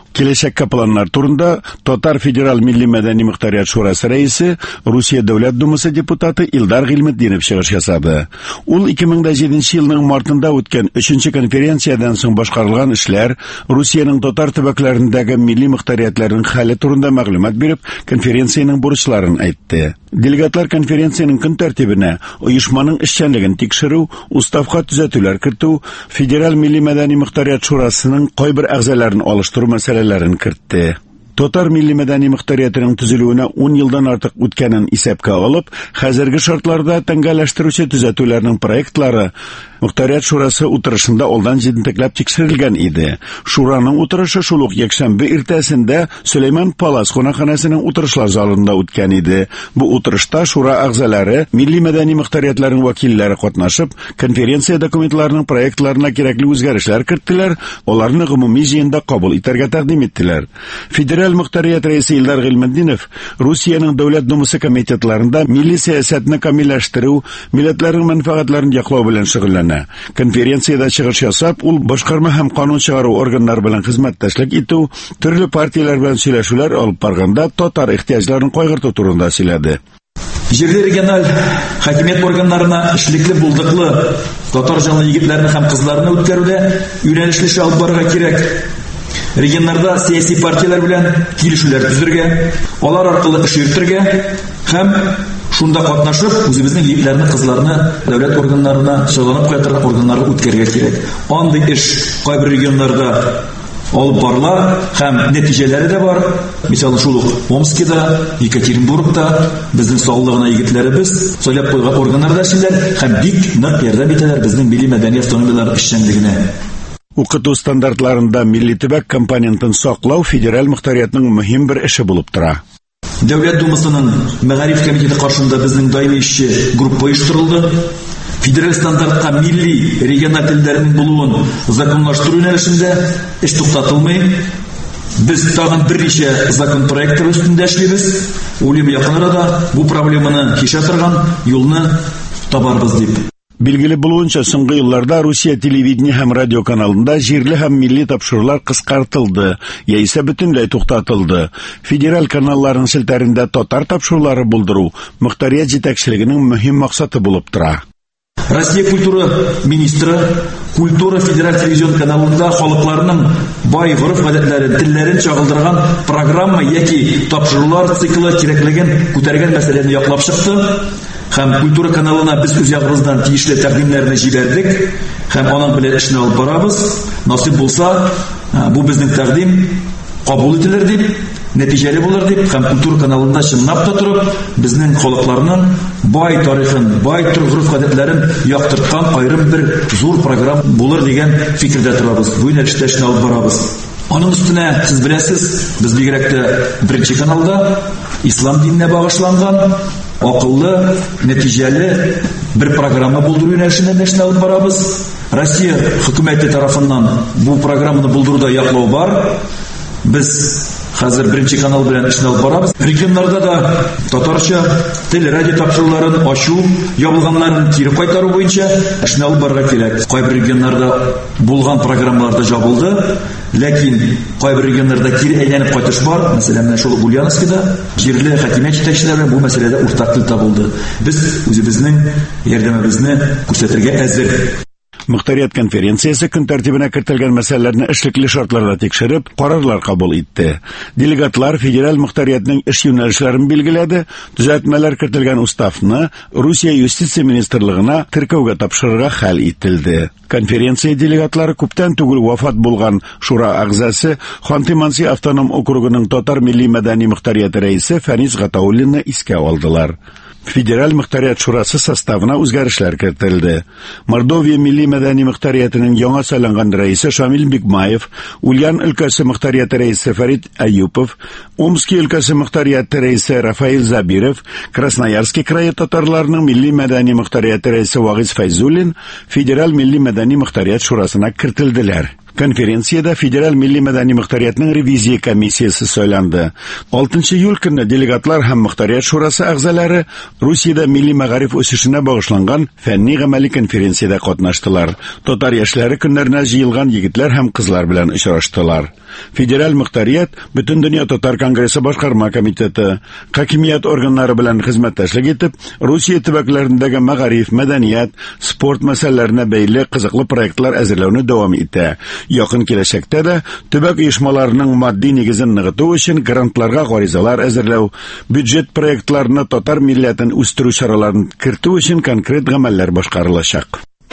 Киләчәккә планнар турында Татар федераль милли мәдәни мөхтәрият шурасы рәисе, Русия Дәүләт Думасы депутаты Илдар Гыйлметдинов чыгыш ясады. Ул ике мең җиденче елның мартында үткән өченче конференциядән соң башкарылган эшләр, Русиянең татар төбәкләрендәге милли мөхтәриятләрнең хәле турында мәгълүмат биреп, конференциянең бурычларын әйтте. Делегатлар конференциянең көн тәртибенә оешманың эшчәнлеген тикшерү, уставка төзәтүләр кертү, федераль милли мәдәни мөхтәрият шурасының кайбер әгъзаларын алыштыру мәсьәләләрен кертте. Татар милли мәдәни мөхтәриятының төзелүенә ун елдан артык үткәнен исәпкә алып, хәзерге шартларда тәңгәләштерүче төзәтүләрнең проектлары Мөхтәрият шурасы утырышында алдан җентекләп тикшерелгән иде. Шураның утырышы шул ук якшәмбе иртәсендә Сөләйман Палас хонаханәсенең утырышлар залында үткән иде. Бу утырышта шура әгъзалары, милли мәдәни мөхтәриятләрнең вәкилләре катнашып, конференция документларының проектларына кирәкле үзгәрешләр керттеләр, аларны гомуми җыенда кабул итәргә тәкъдим иттеләр. Федераль мөхтәрият рәисе Илдар Гыйлметдинов Русиянең Дәүләт Думасы комитетларында милли сәясәтне камилләштерү, милләтләрнең мәнфәгатьләрен яклау белән шөгыльләнә. Конференцияда чыгыш ясап, ул башкарма һәм канун чыгару органнары белән хезмәттәшлек итү, төрле партияләр белән сөйләшүләр алып барганда татар ихтияҗларын кайгырту турында сөйләде. Җирле региональ хакимият органнарына эшлекле булдыклы татар җанлы егетләрне һәм кызларны үткәрүдә юнәлешле эш алып барырга кирәк. Регионнарда сәяси партияләр белән килешүләр төзергә, алар аркылы эш йөртергә һәм шунда катнашып, үзебезнең егетләрне, кызларны дәүләт органнарына, сайланып кайтарган органнарга үткәрергә кирәк. Андый эш кайбер регионнарда алып барыла һәм нәтиҗәләре дә бар. Мисалы шул ук Омскида, Екатеринбургта безнең саулыгына егетләребез сайлап куйган органнарда эшләр һәм бик нык ярдәм итәләр безнең милли мәдәни автономияләр эшчәнлегенә. Укыту стандартларында милли төбәк компонентын саклау федераль мөхтәриятның мөһим бер эше булып тора. Дәүләт Думасының мәгариф комитеты каршында безнең даими эшче группа оештырылды. Федераль стандартка милли региональ телләрнең булуын законлаштыру юнәлешендә эш туктатылмый. Без тагын берничә закон проектлары өстендә эшлибез. Улым якын арада бу проблеманы кичә торган юлны табарбыз дип. Билгеле булуынча, соңгы елларда Русия телевидение һәм радио каналында җирле һәм милли тапшырулар кыскартылды, яисә бөтенләй туктатылды. Федераль каналларның селтәрендә татар тапшырулары булдыру мөхтәрият җитәкчелегенең мөһим максаты булып тора. Россия культура министры Культура федераль телевизион каналында халыкларның бай гореф-гадәтләрен, телләрен чагылдырган программа яки тапшырулар циклы кирәклеген күтәргән мәсьәләне яклап чыкты. Һәм культура каналына без үз ягыбыздан тиешле тәкъдимнәрне җибәрдек һәм аның белән эшне алып барабыз. Насыйп булса, бу безнең тәкъдим кабул ителер дип, нәтиҗәле булыр дип, һәм культура каналында чынлап та турып, безнең халыкларның бай тарихын, бай гореф-гадәтләрен яктырткан аерым бер зур программа булыр дигән фикердә торабыз. Бу юнәлештә эшне алып барабыз. Аның өстенә сез беләсез, без бигрәк тә беренче каналда ислам диненә багышланган акыллы, нәтиҗәле бер программа булдыру юнәлешендә эшне алып барабыз. Россия хөкүмәте тарафыннан бу программаны булдыруда яклау бар. Без хәзер беренче канал белән эшне алып барабыз. Регионнарда да татарча тел радио тапшыруларын ачу, ябылганнарын кире кайтару буенча эшне алып барырга кирәк. Кайбер регионнарда булган программалар да жабылды, ләкин кайбер регионнарда кире әйләнеп кайтыш бар. Мәсәлән, шул Ульяновскида җирле хакимият җитәкчеләре бу мәсьәләдә уртак тел табылды. Без үзебезнең ярдәмебезне күрсәтергә әзер. Мөхтәрият конференциясе көн тәртибенә кертелгән мәсьәләләрне эшлекле шартларда тикшереп, карарлар кабул итте. Делегатлар федераль мөхтәриятның эш юнәлешләрен билгеләде, төзәтмәләр кертелгән уставны Русия юстиция министрлыгына теркәүгә тапшырырга хәл ителде. Конференция делегатлары күптән түгел вафат булган шура әгъзасы Ханты-Манси автоном округының татар милли мәдәни мөхтәрияте рәисе Фәнис Гатауллинны искә алдылар. Федераль мөхтәрият шурасы составына үзгәрешләр кертелде. Мордовия милли мәдәни мөхтәриятының яңа сайланган рәисе Шамил Бикмаев, Ульян өлкәсе мөхтәрияте рәисе Фәрит Әюпов, Омский өлкәсе мөхтәрияте рәисе Рафаил Забиров, Красноярский крае татарларының милли мәдәни мөхтәрияте рәисе Вагыз Файзуллин федераль милли мәдәни мөхтәрият шурасына кертелделәр. Konferensiyada Federal Milliy madaniy muxtariyatning reviziya komissiyasi saylandi. oltinchi iyul kuni delegatlar ham muxtariyat shurasi a'zolari Rusiyada milliy ma'arif o'sishine bag'ishlangan fanniy-amaliy konferensiyada qatnashdilar. Tatar yoshlari kunlarına jiyilgan yigitlar ham qizlar bilan uchrashdilar. Federal muxtariyat butun dunyo Tatar kongressi boshqarma komiteti, hokimiyat organlari bilan xizmatdashlik etib, Rusiya tubaklarındagi ma'arif, madaniyat, sport masalalarına bəyli qiziqli proyektlar әзерләүне davom etdi. Yaqin kelajakda da tubak uyushmalarining moddiy negizini nig'ituv uchun grantlarga g'arizalar әзерләү, byudjet proyektlarini Tatar millatini o'stiruv choralarini kirituv uchun konkret amallar boshqarilacak.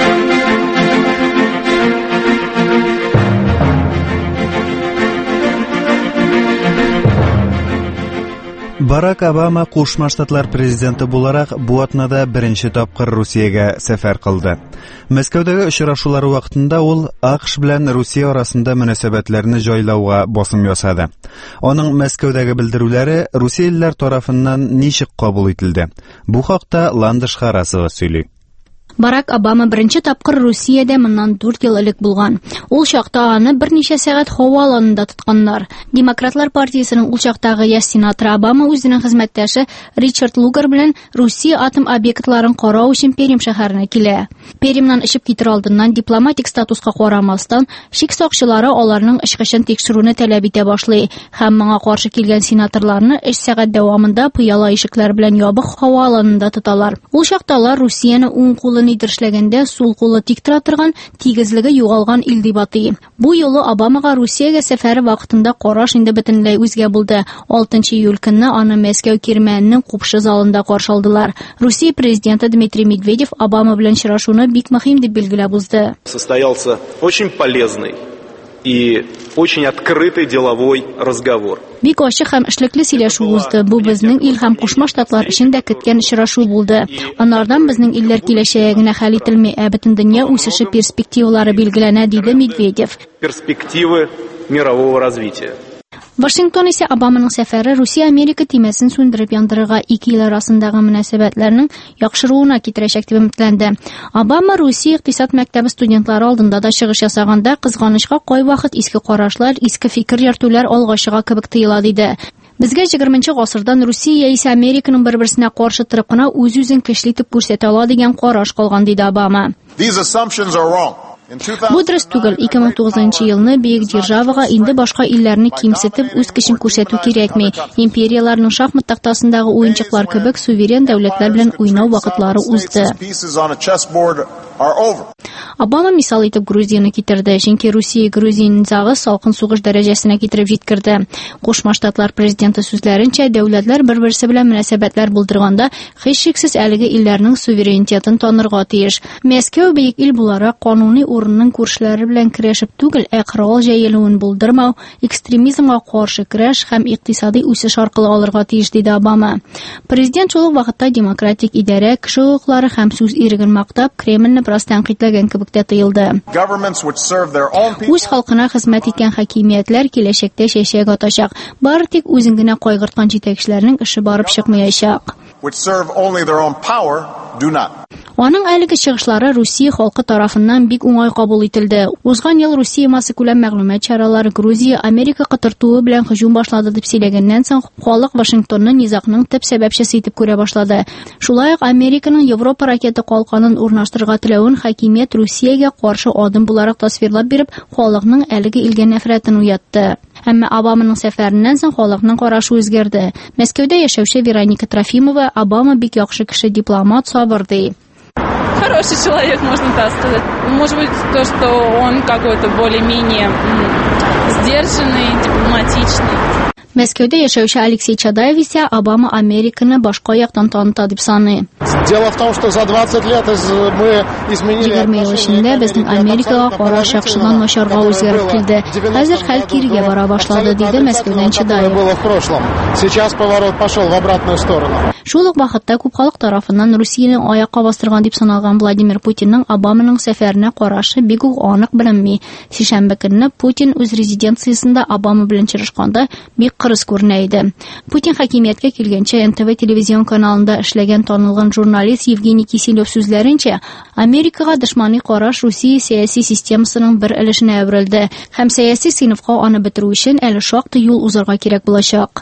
Барак Обама Кушма Штатлар президенты буларак бу атнада беренче тапкыр Русиягә сәфәр кылды. Мәскәүдәге очрашулар вакытында ул АКШ белән Русия арасында мөнәсәбәтләрне җайлауга басым ясады. Аның Мәскәүдәге белдерүләре русиялеләр тарафыннан ничек кабул ителде? Бу хакта Ландыш Харасова сөйли. Барак Обама беренче тапкыр Русиядә моннан дүрт ел элек булган. Ул чакта аны берничә сәгать һаваланында тотканнар. Демократлар партиясенең ул чактагы яшь сенаторы Обама үзенең хезмәттәше Ричард Лугар белән Русия атом объектларын карау өчен Пермь шәһәренә килә. Пермьнән очып китер алдыннан дипломатик статуска карамастан, шик сакчылары аларның ичкачан тикшерүне таләп итә башлый һәм моңа каршы килгән сенаторларны өч сәгать дәвамында пыяла ишекләр белән ябык һаваланында тоталар. Ул чакталар Русияны уң кулы нидершләгәндә сул кулы тик тора торган, тигезлеге югалган ил дип атый. Бу юлы Обамага Русиягә сәфәре вакытында караш инде бөтенләй үзгә булды. алтынчы iyul көнне аны Мәскәү Кирмәннең купшы залында каршы алдылар. Русия президенты Дмитрий Медведев Обама белән очрашуны бик мөһим дип билгеләп узды. Состоялся очень полезный и очень открытый деловой разговор. Бик ачык һәм эшлекле сөйләшү узды. Бу безнең ил һәм Кушма Штатлар өчен дә көткән очрашу булды. Аннардан безнең илләр киләчәгенә хәл ителми, ә бөтен дөнья үсеше перспективалары билгеләнә, диде Медведев. Перспективы мирового развития. Вашингтон исә Обаманың сәфәре Русия-Америка тимәсен сүндереп яндырырга ике ил арасындагы мөнәсәбәтләрнең яхшыруына китерәчәк дип өметләнде. Обама Русия икътисад мәктәбе студентлары алдында да чыгыш ясаганда кызганычка кайвакыт иске карашлар, иске фикер йөртүләр алга чыга кебек тоела диде. Безгә егерменче гасырдан Русия исә Американың бер-берсенә каршы торып кына үз-үзен көчле итеп күрсәтә ала дигән караш калган диде Обама. Бу дөрес түгел. ике мең тугызынчы елны бөек державага инде башка илләрне кимсетеп үз көчен күрсәтү кирәкми. Империяларның шахмат тактасындагы уенчыклар кебек суверен дәүләтләр белән уйнау вакытлары узды. Обама мисал итеп Грузияны китерде, чөнки Русия Грузиянагы салкын сугыш дәрәҗәсенә китереп җиткерде. Кушма Штатлар президенты сүзләренчә, дәүләтләр бер-берсе белән мөнәсәбәтләр булдырганда һичшиксез әлеге илләрнең суверенитетын танырга тиеш. Мәскәү бөек ил буларак кануни урынның күршләре белән көрәшеп түгел, ә корал җәелүен булдырмау, экстремизмга каршы көрәш һәм икътисади үсеш аркылы алырга тиеш, диде Обама. Президент шул вакытта демократик идарә, кеше хукуклары һәм сүз иреген мактап, Кремльне бераз тәнкыйтьләгән кебек тә тоелды. Үз халкына хезмәт иткән хакимиятләр киләчәктә чәчәк атачак. Бары тик үзен генә кайгырткан җитәкчеләрнең эше барып чыкмаячак. Аның әлеге чыгышлары Русия халкы тарафыннан бик уңай кабул ителде. Узган ел Русия масса күләм мәгълүмат чаралары Грузия Америка кытыртуы белән һөҗүм башлады дип сөйләгәннән соң, халык Вашингтонны низакның төп сәбәпчесе итеп күрә башлады. Шулай ук Американың Европа ракета калканын урнаштырырга теләвен хакимият Русиягә каршы адым буларак тасвирлап биреп, халыкның әлеге илгә нәфрәтен уятты. Әмма Обаманың сәфәреннән соң халыкның карашы үзгәрде. Мәскәүдә яшәүче Вероника Трофимова Обама бик яхшы кеше, дипломат, сабыр ди. Хороший человек, можно так сказать. Может быть, то, что он какой-то более-менее сдержанный, дипломатичный. Мәскәүдә яшәүче Алексей Чадаев исә Обама Американы башка яктан таныта дип саный. Дело в том, что за двадцать лет мы изменили отношения. Безнең Америкага караш яхшыдан начарга үзгәреп килде. Хәзер хәл кирегә бара башлады, диде Мәскәүдән Чадаев. Было в прошлом. Сейчас поворот пошел в обратную сторону. Шул ук вакытта күп халык тарафыннан Русияны аякка бастырган дип саналган Владимир Путинның Обаманың сәфәренә карашы бик үк анык беленми. Сишәмбе көнне Путин үз резиденциясендә Обама белән чырышканда бик кырыс күренә иде. Путин хакимияткә килгәнчә эн тэ вэ телевизион каналында эшләгән танылган журналист Евгений Киселев сүзләренчә, Америкага дошмани караш Русия сәяси системасының бер өлешенә әверелде һәм сәяси сыйныфка аны бетерү өчен әле шактый юл узарга кирәк булачак.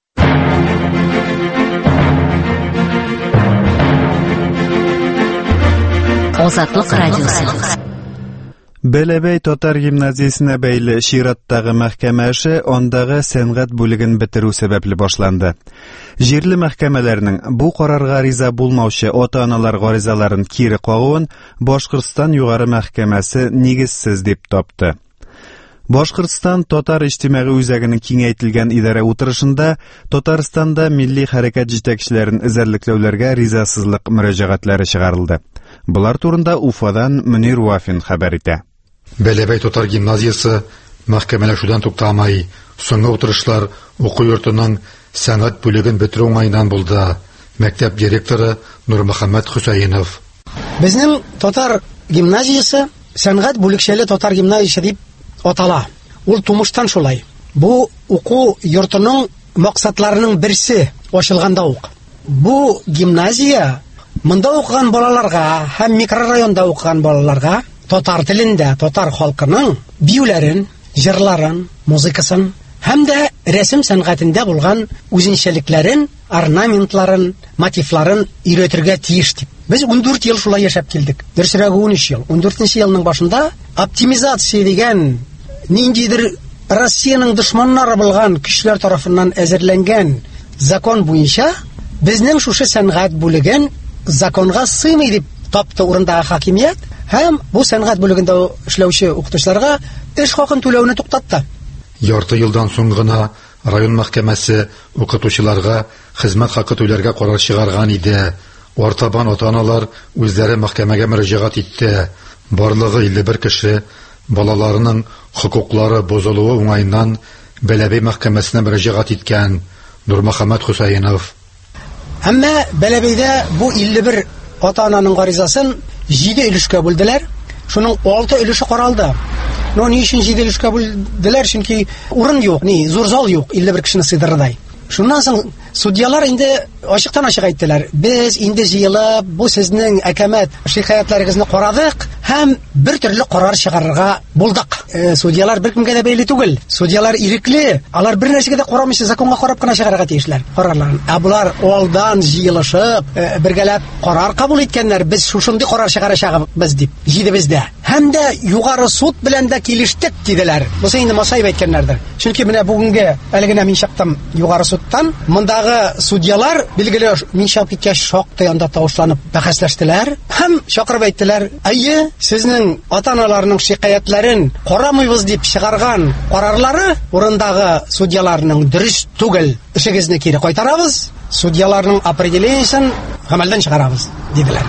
Азатлык радиосы. Бәләбәй татар гимназиясенә бәйле чираттагы мәхкәмә эше андагы сәнгать бүлеген бетерү сәбәпле башланды. Җирле мәхкәмәләрнең бу карарга риза булмаучы ата-аналар гаризаларын кире кагуын Башкортстан югары мәхкәмәсе нигезсез дип тапты. Башкортстан татар иҗтимагый үзәгенең киңәйтелгән идарә утырышында Татарстанда милли хәрәкәт җитәкчеләрен эзәрлекләүләргә ризасызлык мөрәҗәгатьләре чыгарылды. Булар турында Уфадан Мөнир Вафин хәбәр итә. Бәләбәй татар гимназиясе мәхкәмәләшүдән туктамай, соңгы утырышлар уку йортының сәнгать бүлеген бетерү уңайыннан булды. Мәктәп директоры Нурмөхәммәд Хөсәенов. Безнең татар гимназиясе сәнгать бүлекчәле татар гимназиясе дип атала. Ул тумыштан шулай. Бу уку йортының максатларының берсе ачылганда ук. Бу гимназия монда укыган балаларга һәм микрорайонда укыган балаларга татар телендә татар халкының биюләрен, җырларын, музыкасын һәм дә рәсем сәнгатендә булган үзенчәлекләрен, орнаментларын, мотивларын өйрәтергә тиеш дип. Без ундүрт ел шулай яшәп килдек. Дөресрәге унөч ел. ундүртенче елның башында оптимизация дигән ниндидер Россиянең дошманнары булган көчләр тарафыннан әзерләнгән закон буенча безнең шушы сәнгать бүлеген законга сыймый дип тапты урындагы хакимият һәм бу сәнгать бүлегендә эшләүче укытучыларга эш хакын түләүне туктатты. Ярты елдан соң гына район мәхкәмәсе укытучыларга хезмәт хакы түләргә карар чыгарган иде. Артабан ата-аналар үзләре мәхкәмәгә мөрәҗәгать итте. Барлыгы илле бер кеше балаларының хокуклары бозылуы уңайыннан Бәләбәй мәхкәмәсенә мөрәҗәгать иткән. Нурмөхәммәд Хөсәенов. Әмма Бәләбәйдә бу илле бер ата-ананың гаризасын җиде өлешкә бүлделәр. Шуның алты өлеше каралды. Но ни өчен җиде өлешкә бүлделәр? Чөнки урын юк, ни зур зал юк, илле бер кешене сыйдырырдай. Шуннан соң судьялар инде ачыктан ачык әйттеләр. Без инде җыелып, бу сезнең әкәмәт шикаятларыгызны карадык һәм бер төрле карар чыгарырга булдык. Э, судьялар беркемгә дә бәйле түгел. Судьялар ирекле. Алар бер нәрсәгә дә карамыйча законга карап кына чыгарырга тиешләр карарларын. Ә булар алдан җыелышып, э, бергәләп карар кабул иткәннәр. Без шушындый карар чыгарачакбыз дип. Җидебездә. Һәм дә югары суд белән дә килештек диделәр. Бусы инде масайып әйткәннәрдер. Чөнки менә бүгенге әлегенә мин чыктым югары судтан. Мондагы судьялар билгеле мин чыгып киткәч шактый анда тавышланып бәхәсләштеләр һәм чакырып әйттеләр: "Әйе, сезнең ата-аналарның шикаятларын карамыйбыз дип чыгарган карарлары урындагы судьяларның дөрес түгел. Эшегезне кире кайтарабыз, судьяларның определениясын гамәлдән чыгарабыз", диделәр.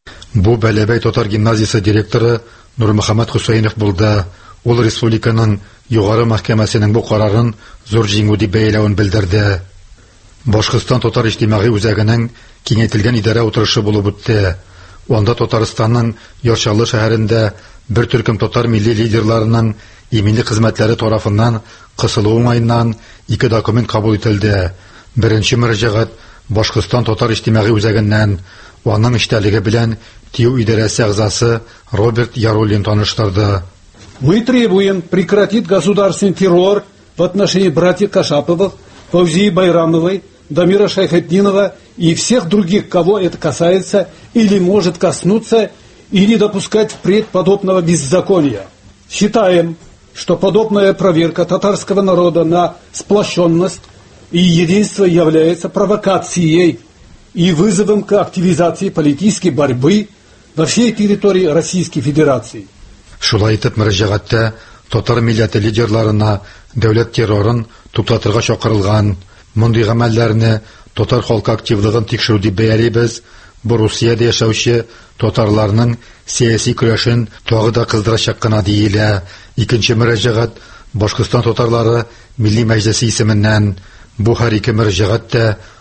Бу Бәләбәй татар гимназиясе директоры Нурмөхәммәд Хөсәенов булды. Ул республиканың югары мәхкәмәсенең бу карарын зур җиңү дип бәяләвен белдерде. Башкортстан татар иҗтимагый үзәгенең киңәйтелгән идарә утырышы булып үтте. Анда Татарстанның Яшьчаллы шәһәрендә бер төркем татар милли лидерларының иминлек хезмәтләре тарафыннан кысылу уңайыннан ике документ кабул ителде. Беренче мөрәҗәгать Башкортстан татар иҗтимагый үзәгеннән, аның эштәлеге белән ТИҮ идарәсе әгъзасы Роберт Яруллин таныштырды. Мы требуем прекратить государственный террор в отношении братьев Кашаповых, Фаузии Байрамовой, Дамира Шайхетдинова и всех других, кого это касается или может коснуться, и не допускать впредь подобного беззакония. Считаем, что подобная проверка татарского народа на сплощенность и единство является провокацией и вызовом к активизации политической борьбы на всей территории Российской Федерации. Шулай итеп мөрәҗәгатьтә татар милләте лидерларына дәүләт террорын туктатырга чакырылган. Мондый гамәлләрне татар халкы активлыгын тикшерү дип бәялибез. Бу Русиядә яшәүче татарларның сәяси көрәшен тагы да кыздырачак кына диелә. Икенче мөрәҗәгать Башкортстан татарлары Милли Мәҗлесе исеменнән. Бу һәр ике мөрәҗәгатьтә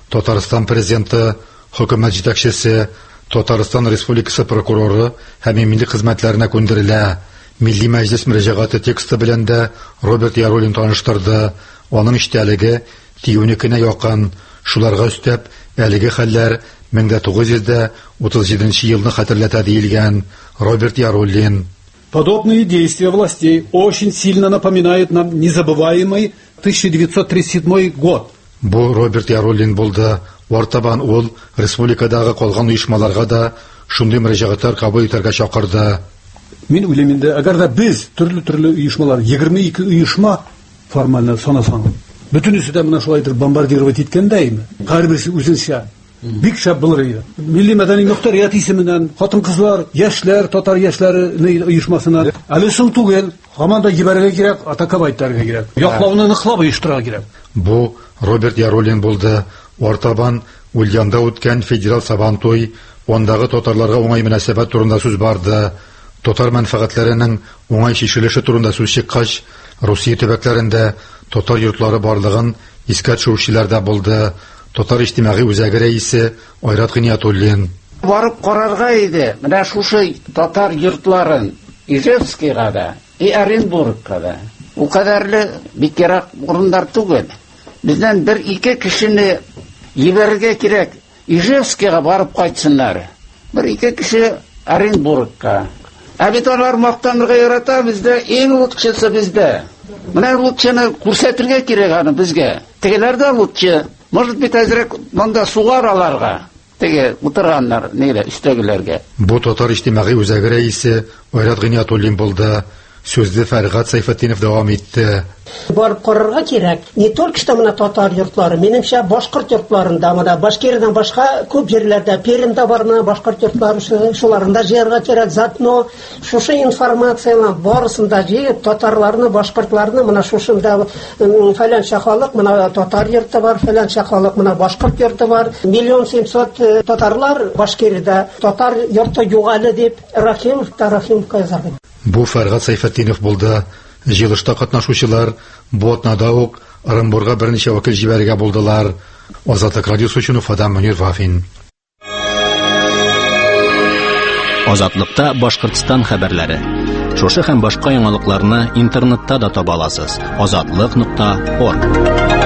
Татарстан президенты, хөкүмәт җитәкчесе, Татарстан Республикасы прокуроры һәм иминлек хезмәтләренә күндерелә. Милли Мәҗлес мөрәҗәгате тексты белән дә Роберт Ярулин таныштырды. Аның эчтәлеге уникенә якын. Шуларга өстәп, әлеге хәлләр мең тугыз йөз утыз җиденче елны хәтерләтә диелгән. Роберт Ярулин. Подобные действия властей очень сильно напоминают нам незабываемый тысяча девятьсот тридцать седьмой год. Бу Роберт Ярулин булды. Артабан ул республикадагы калган оешмаларга да шундый мөрәҗәгатьләр кабул итәргә чакырды. Мин уйлыйм инде, әгәр дә без төрле-төрле оешмалар, егерме ике оешма формально санасаң, бөтенесе дә менә шулай итеп бомбардировать иткәндәйме? Һәрберсе үзенчә бик шәп булыр иде. Милли мәдәни мөхтәрият исеменнән хатын-кызлар, яшьләр, татар яшьләре оешмасына әле соң түгел, һаман да җибәрергә кирәк, атаковать итәргә кирәк. Яклауны ныклап оештырырга кирәк. Бу Роберт Ярулин булды. Артабан Ульянда үткән федераль Сабантуй, ондагы татарларга уңай мөнәсәбәт турында сүз барды. Татар мәнфәгатьләренең уңай шишелеше турында сүз чыккач, Русия төбәкләрендә татар йортлары барлыгын искә төшүчеләр дә булды. Татар иҗтимагый үзәге рәисе Айрат Гыниятуллин. Барып карарга иде, менә шушы татар йортларын Ижевскийга да, и Оренбургка да. У кадәрле бик ерак урыннар түгел. Бездән бер-ике кешене ебәрергә кирәк. Ижевскийга барып кайтсыннар. Бер-ике кеше Оренбургка. Ә бит алар мактанырга ярата, бездә иң лучшысы бездә. Менә лучшыны күрсәтергә кирәк аны безгә. Тегеләр дә лучшы. Может быть, әзрәк монда сугар аларга. Теге утырганнар, нигә үстәгеләргә. Бу татар иҗтимагый үзәге рәисе Айрат Гыниятуллин булды. Сүзле Фәргат Сайфетдинов дәвам итте. Барып карарга кирәк. Не только что менә татар йортлары, минемчә башкорт йортларында, менә Башкириядан башка күп җирләрдә, Пермьдә бар менә башкорт йортлары, шуларында җыярга кирәк. Затно шушы информациялар барысында җыеп, татарларны, башкортларны менә шушында фәләнчә халык, менә татар йорты бар, фәләнчә халык, менә башкорт йорты бар. Миллион семьсот татарлар Башкириядә, татар йорты югалы дип Рахимов, Тарахимовка язган. Бу Фәргат Сайфетдинов булды. Җыелышта катнашучылар бу атнада ук Оренбургка берничә вакыт җибәрергә булдылар. Азатлык радиосы өчен Уфадан Мөнир Вафин. Азатлыкта Башкортстан хәбәрләре. Шушы һәм башка яңалыкларны интернетта да таба аласыз. азатлык нокта орг.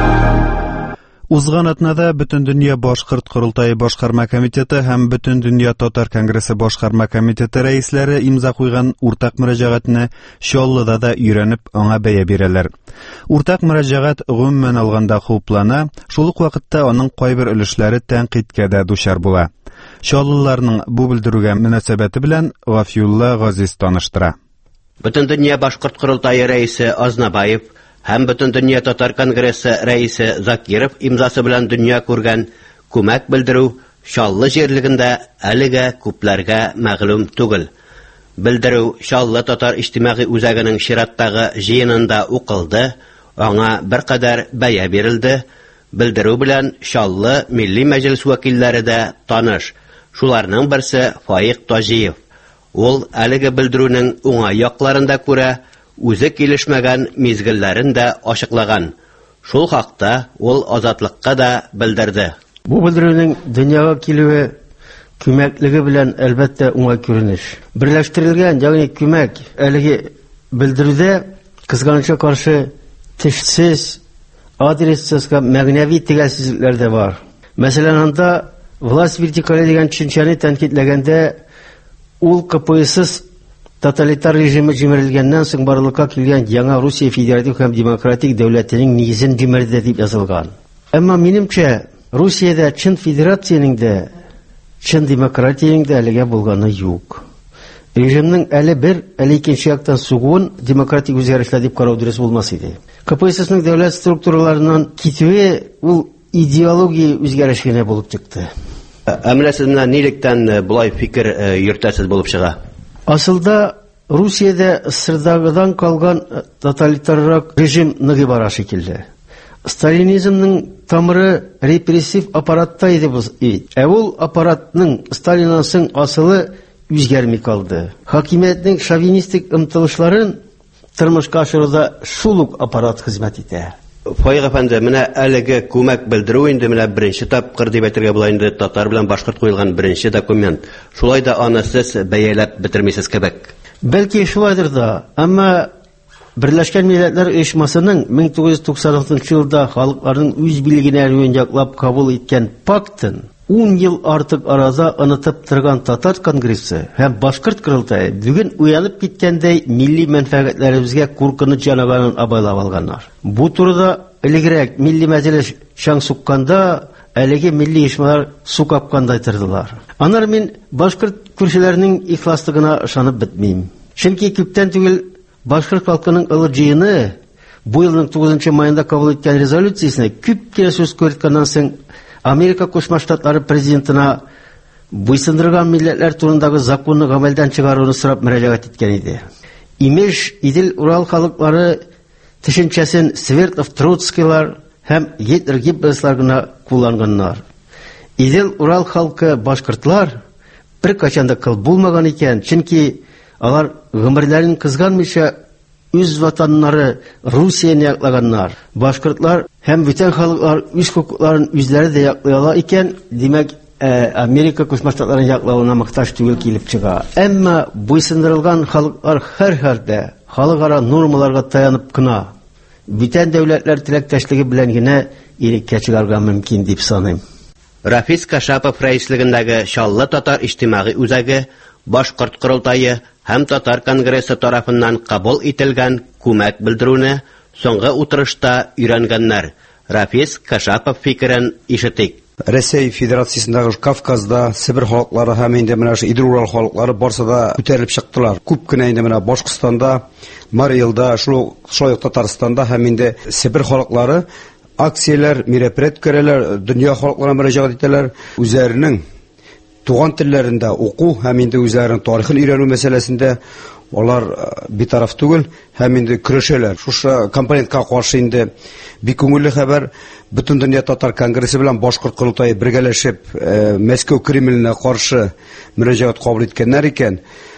Узган атнада Бөтендөнья башкорт курултайы башкарма комитеты һәм Бөтендөнья татар конгрессы башкарма комитеты рәисләре имза куйган уртак мөрәҗәгатьне Чаллыда да өйрәнеп, аңа бәя бирәләр. Уртак мөрәҗәгать гомумән алганда хуплана, шул ук вакытта аның кайбер өлешләре тәнкыйтькә дә дучар була. Чаллыларның бу белдерүгә мөнәсәбәте белән Гафиулла Газиз таныштыра. Бөтендөнья башкорт курултайы рәисе Азнабаев һәм Бөтендөнья татар конгрессы рәисе Закиров имзасы белән дөнья күргән күмәк белдерү Чаллы җирлегендә әлегә күпләргә мәгълүм түгел. Белдерү Чаллы татар иҗтимагый үзәгенең чираттагы җыенында укылды, аңа беркадәр бәя бирелде. Белдерү белән Чаллы милли мәҗлес вәкилләре дә таныш. Шуларның берсе Фаик Таҗиев. Ул әлеге белдерүнең уңай якларында күрә үзе килешмәгән мизгелләрен дә ачыклаган. Шул хакта ул Азатлыкка да белдерде. Бу белдерүнең дөньяга килүе күмәклеге белән әлбәттә уңай күренеш. Берләштерелгән, ягъни күмәк әлеге белдерүдә кызганычка каршы тешсез, адрессыз һәм мәгънәви тигәлсезлекләр дә бар. Мәсәлән, анда власть вертикале дигән төшенчәне тәнкыйтьләгәндә ул КПСС тоталитар режимы җимерелгәннән соң барлыкка килгән яңа Русия федератив һәм демократик дәүләтенең нигезен җимерде дип язылган. Әмма минемчә, Русиядә чын федерациянең дә, чын демократияның да әлегә булганы юк. Режимның әле бер, әле икенче яктан сугуын демократик үзгәрешләр дип карау дөрес булмас иде. КПССның дәүләт структураларыннан китүе ул идеология үзгәреше генә булып чыкты. Әмма сез менә нилектән булай фикер йөртәсез булып чыга? Асылда Русиядә сырдагыдан калган тоталитаррак режим ныгы бара шикелле. Сталинизмның тамыры репрессив аппаратта иде бу. Ә ул аппаратның Сталиннан соң асылы үзгәрми калды. Хакимиятның шовинистик ымтылышларын тормышка ашыруда шул ук аппарат хезмәт итә. Файга фәнде, менә әлеге күмәк белдерү инде менә беренче тапкыр дип әйтергә була инде татар белән башкорт куелган беренче документ. Шулай да аны сез бәяләп бетермисез кебек. Бәлки шулайдыр да, әмма Берләшкән Милләтләр Оешмасының мең тугыз йөз туксан алтынчы елда халыкларның үз билгеләрен яклап кабул иткән пактын ун ел артык арада онытып торган татар конгрессы һәм башкорт курултайы бүген уянып киткәндәй милли мәнфәгатьләребезгә куркыныч җанаварын абайлап алганнар. Бу турыда элегрәк милли мәҗлес шаң сукканда әлеге милли оешмалар су капкандай тордылар. Аннары мин башкорт күршеләренең ихласлыгына ышанып бетмим. Чөнки күптән түгел башкорт халкының ылы җыены бу елның тугызынчы маенда кабул иткән резолюциясенә күп кире сүз куйтканнан соң Америка Кушма Штатлары президентына буйсындырган милләтләр турындагы законны гамәлдән чыгаруны сорап мөрәҗәгать иткән иде. Имеш Идел Урал халыклары төшенчәсен Свердлов Троцкийлар һәм Гитлер Геббельслар гына кулланганнар. Идел Урал халкы башкортлар бер качан да кыл булмаган икән, чөнки алар гомерләрен кызганмыйча үз ватаннары Русияны яклаганнар. Башкортлар һәм бүтән халыклар үз хукукларын үзләре дә яклый ала икән, димәк, Америка Кушма Штатларын яклауына мохтаҗ түгел килеп чыга. Әмма буйсындырылган халыклар һәр хәлдә халыкара нормаларга таянып кына бүтән дәүләтләр теләктәшлеге белән генә иреккә чыгарга мөмкин дип саныйм. Рафис Кашапов рәислегендәге Чаллы татар иҗтимагый үзәге башкорт курултайы һәм татар конгрессы тарафыннан кабул ителгән күмәк белдерүне соңгы утырышта өйрәнгәннәр. Рафис Кашапов фикерен ишетик. Россия Федерациясындагы Кавказда Сибир халыклары һәм инде менә Идел Урал халыклары барсы да күтәрелеп чыктылар. Күп кенә инде менә Башкортстанда, Марилда, шулай Татарстанда һәм инде Сибир халыклары акцияләр, мероприятияләр күрәләр, дөнья халыкларына мөрәҗәгать итәләр, үзләренең туган телләрендә уку һәм инде үзләренең тарихын өйрәнү мәсьәләсендә алар битараф түгел һәм инде көрәшәләр. Шушы компонентка каршы инде бик күңелле хәбәр. Бөтен дөнья татар конгрессы белән башкорт курултайы бергәләшеп Мәскәү Кремленә каршы мөрәҗәгать кабул иткәннәр икән.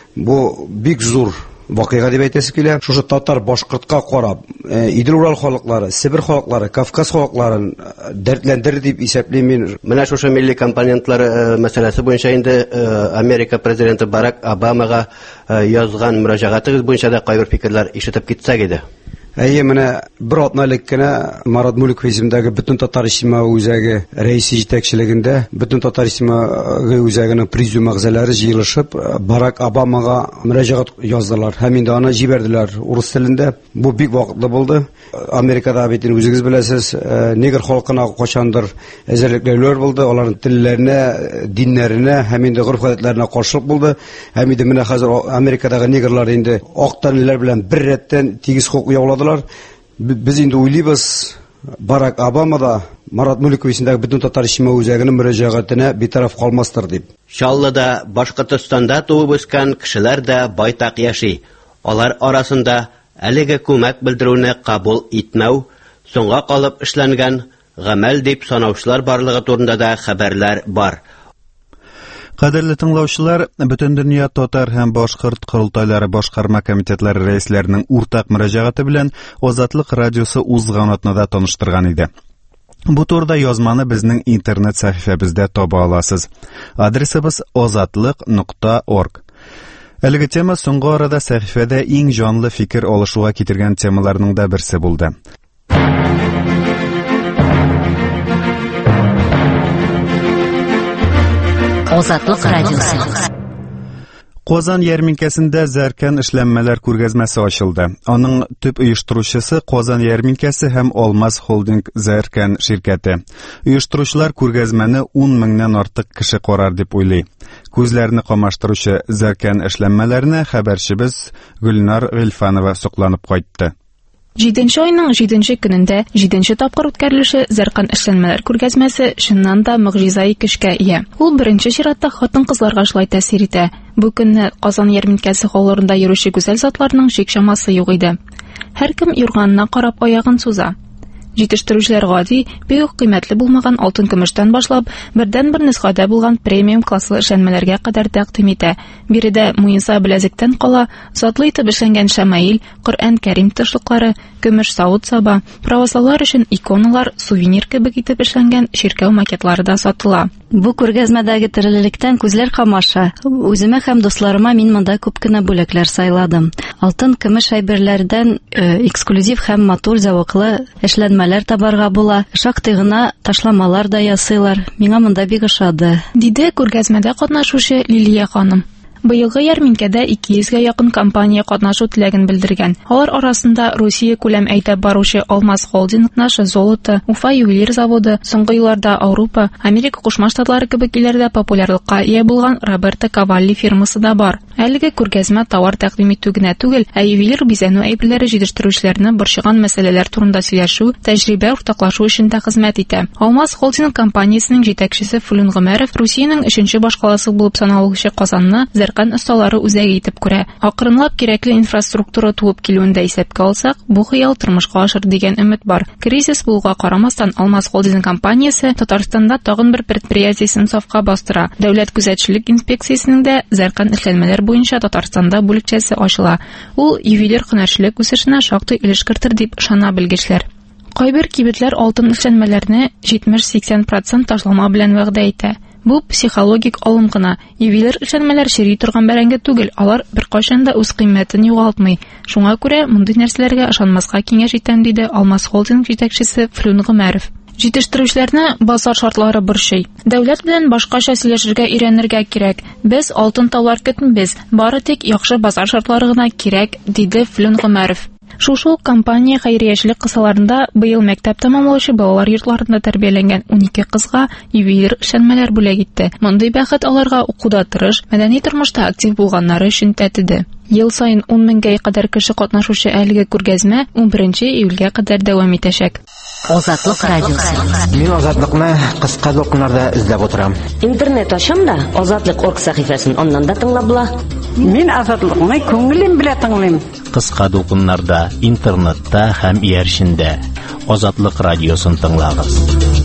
Бу бик зур вакыйга дип әйтәсе килә. Шушы татар башкортка карап, Идел Урал халыклары, Сибир халыклары, Кавказ халыкларын дәртләндер дип исәплим мин. Менә шушы милли компонентлар мәсьәләсе буенча инде Америка президенты Барак Обамага язган мөрәҗәгатыгыз буенча да кайбер фикерләр ишетеп китсәк иде. Әйе, менә бер атналык кенә Марат Муликов исемендәге бөтен татар иҗтимагый үзәге рәисе җитәкчелегендә бөтен татар иҗтимагый үзәгенең президиум әгъзалары җыелышып Барак Обамага мөрәҗәгать яздылар һәм инде аны җибәрделәр урыс телендә. Бу бик вакытлы булды. Америкада бит үзегез беләсез, негр халкына качандыр әзерлекләр булды, аларның телләренә, диннәренә һәм инде горф-гадәтләренә каршылык булды. Һәм инде менә хәзер Америкадагы негрлар инде ак тәнлеләр белән бер рәттән тигез хукук яулады. Biz indi уйлыйбыз, Барак Обама да Марат Муликов исемендәге бөтен татар иҗтимагый үзәгенең мөрәҗәгатенә битараф калмастыр дип. Чаллыда, Башкортстанда туып үскән кешеләр дә байтак яши. Алар арасында әлеге күмәк белдерүне кабул итмәү, соңга калып эшләнгән гамәл дип санаучылар барлыгы турында да хәбәрләр бар. Кадерле тыңлаучылар, бөтен дөнья татар һәм башкорт курултайлары башкарма комитетлары рәисләренең уртак мөрәҗәгате белән Азатлык радиосы узган атнада таныштырган иде. Бу турыда язманы безнең интернет сәхифәбездә таба аласыз. Адресыбыз азатлык нокта орг. Әлеге тема соңгы арада сәхифәдә иң җанлы фикер алышуга китергән темаларның да берсе булды. Азатлык радиосы. Казан ярминкәсендә зәркән эшләнмәләр күргәзмәсе ачылды. Аның төп оештыручысы Казан ярминкәсе һәм Алмаз холдинг зәркән ширкәте. Оештыручылар күргәзмәне ун меңнән артык кеше карар дип уйлый. Күзләрне камаштыручы зәркән эшләнмәләренә хәбәрчебез Гөлнар Гыйлфанова сокланып кайтты. җиденче айның җиденче көнендә җиденче тапкыр үткәрелеше зәркән эшләнмәләр күргәзмәсе шуннан да мөгъҗизаи көчкә ия. Ул беренче чиратта хатын-кызларга шулай тәэсир итә. Бу көнне Казан ярминкәсе халларында йөрүче гүзәл затларның шик чамасы юк иде. Һәркем юрганына карап аягын суза. Җитештерүчеләр гади, бик үк кыйммәтле булмаган алтын-көмештән башлап, бердән-бер нөсхәдә булган премиум класслы эшләнмәләргә кадәр тәкъдим итә. Биредә муенса беләзектән кала, затлы итеп эшләнгән шәмаил, Коръән Кәрим тышлыклары, көмеш савыт саба, православлар өчен иконалар, сувенир кебек итеп эшләнгән чиркәү макетлары да сатыла. Бу күргәзмәдәге тереллектән күзләр камаша. Үземә һәм дусларыма мин монда күп кенә бүләкләр сайладым. Алтын, көмеш әйберләрдән э, эксклюзив һәм матур зәвыклы эшләнмәләр табарга була. Шактый гына ташламалар да ясыйлар. Миңа монда бик ошады. Диде күргәзмәдә катнашучы Лилия ханым. Быелгы ярминкәдә ике йөзгә якын компания катнашу теләген белдергән. Алар арасында Россия күләм әйтеп баручы Алмаз холдинг, Наше золото, Уфа ювелир заводы, соңгы елларда Ауропа, Америка Кушма Штатлары кебек илләрдә популярлыкка ия булган Роберто Кавалли фирмасы да бар. Әлеге күргәзмә товар тәкъдим итү генә түгел, ә ювелир бизәнү әйберләре җитештерүчеләрне борчыган мәсьәләләр турында сөйләшү, тәҗрибә уртаклашу өчен дә хезмәт итә. Алмаз холдинг компаниясенең җитәкчесе Флюн Гомәров Русиянең өченче башкаласы булып саналучы Казанны Зәркан осталары үзәге итеп күрә. Акрынлап кирәкле инфраструктура туып килүендә исәпкә алсак, бу хыял тормышка ашыр дигән өмет бар. Кризис булуга карамастан, Алмаз холдинг компаниясе Татарстанда тагын бер предприятиесен сафка бастыра. Дәүләт күзәтчелек инспекциясенең дә Зәркан эшләнмәләр буенча Татарстанда бүлекчәсе ачыла. Ул ювелир һөнәрчелек үсешенә шактый өлеш кертер дип ышана белгечләр. Кайбер кибетләр алтын эшләнмәләрне җитмеш-сиксән процент ташлама белән вәгъдә итә. Бу психологик алым гына. Ювелир эшләнмәләр чири торган бәрәңге түгел, алар беркайчан да үз кыйммәтен югалтмый. Шуңа күрә мондый нәрсәләргә ышанмаска киңәш итәм, диде Алмаз холдинг җитәкчесе Флюн Гомәров. Җитештерүчеләрне базар шартлары борчый. Дәүләт белән башкача сөйләшергә өйрәнергә кирәк. Без алтын таулар көтмибез, бары тик яхшы базар шартлары гына кирәк, диде Флюн Гомәров. Шушы компания хәйриячелек кысаларында быел мәктәп тәмамлаучы балалар йортларында тәрбияләнгән унике кызга ювелир эшләнмәләр бүләк итте. Мондый бәхет аларга укуда тырыш, мәдәни тормышта актив булганнары өчен тәтеде. Ел сайын ун меңгә кадәр кеше катнашучы әлеге күргәзмә унберенче июльгә кадәр дәвам итәчәк. Азатлык радиосы. Мин азатлыкны кыска докумнарда эзләп утырам. Интернет ачам да Азатлык орг сәхифәсен аннан да тыңлап була. Мин азатлыкны күңелем белән тыңлыйм. Кыска докумнарда, интернетта һәм иярчендә Азатлык радиосын тыңлагыз.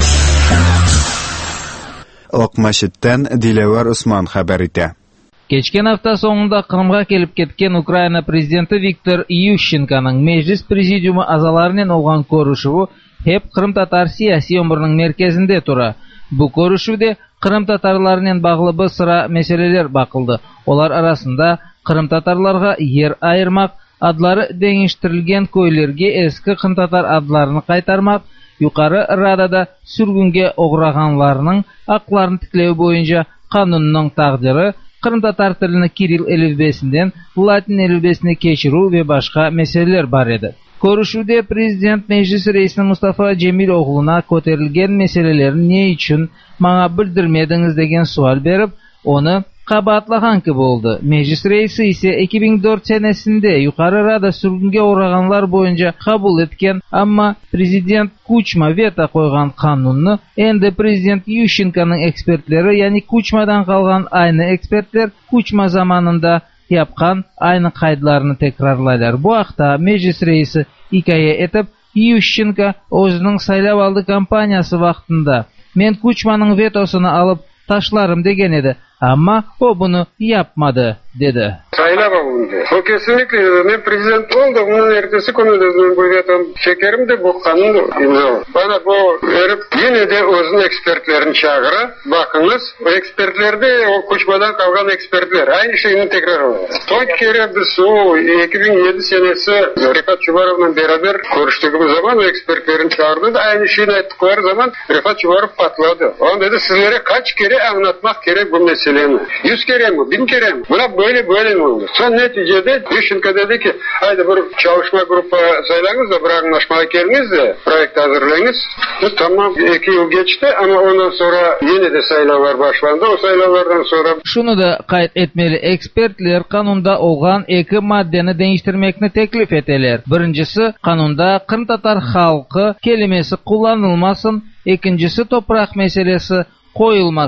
Акмашиттан Диләвар Усман хәбәр итә. Кечкен hafta соңында Кырымга келип кеткен Украина президенты Виктор Ющенконың Мәҗлис президиумы азаларыннан алган көрүшү hep Кырым татар сиясий өмүрүнүн мерkezinde тура. Бу көрүшүдө Кырым татарларынын баглы сыра мәсьәләләр бакылды. Олар арасында Кырым татарларга ер айырмак, адлары деңештирилген көйлөргө эски Кырым татар адларын кайтармак, юкары Радада сүргүнгө ограганларның акларын тиклөө боюнча канунның тагдыры, Кырым татар тилини Кирилл элифбесинен Латин элифбесине кечирүү ve башка мәсьәләләр бар edi. Көрүшүдө президент Мәҗлис рәисе Мустафа Җәмил оглуна көтөрүлгән мәсьәләләрне не үчүн маңа билдирмәдиңиз деген суал берип, оны кабатлаган ки булды. Мәҗлис рәисе исе эки мең дүрт сенесинде юкары Рада сүргүнгө ураганлар боюнча кабул эткән, амма президент Кучма вето койган канунны энди президент Ющенконың экспертлери, яни Кучмадан калган айны экспертлер Кучма заманында yapkan aynı kayıtlarını tekrarlaylar. Bu hafta Meclis Reisi hikaye etip Ющенко özünün saylab aldı kampanyası vaktında men Kuchma'nın vetosunu alıp taşlarım degen edi. Ama o bunu yapmadı dedi. Saylab alındı. O kesinlikle ben prezident oldum. Onun ertesi konuda bu vetom çekerim de bu kanunu imzalı. Bana bu verip yine de özün ekspertlerini çağıra. Bakınız o ekspertlerde o Kuchma'dan kalgan ekspertler. Aynı şeyini tekrar alıyor. Son kere biz o iki bin yedi senesi Rifat Çuvarov'la beraber görüştüğümüz zaman o ekspertlerin çağırdı da aynı şeyini ettikleri zaman Rifat Çuvarov patladı. O dedi sizlere kaç kere anlatmak gerek bu meseleni. Yüz kere mi? Bin kere mi? Buna böyle böyle mi oldu? Son neticede Ющенко dedi ki haydi bir çalışma grubu saylanız da bir anlaşmaya geliniz de proyekt hazırlayınız. Bu tamam iki yıl geçti ama ondan sonra yine de saylalar başlandı. O saylalardan sonra şunu da kayıt etmeli. Ekspertler kanunda olgan iki maddeni değiştirmekni teklif eteler. Birincisi kanunda Kırım Tatar halkı kelimesi kullanılmasın. İkincisi toprak meselesi koyulmasın.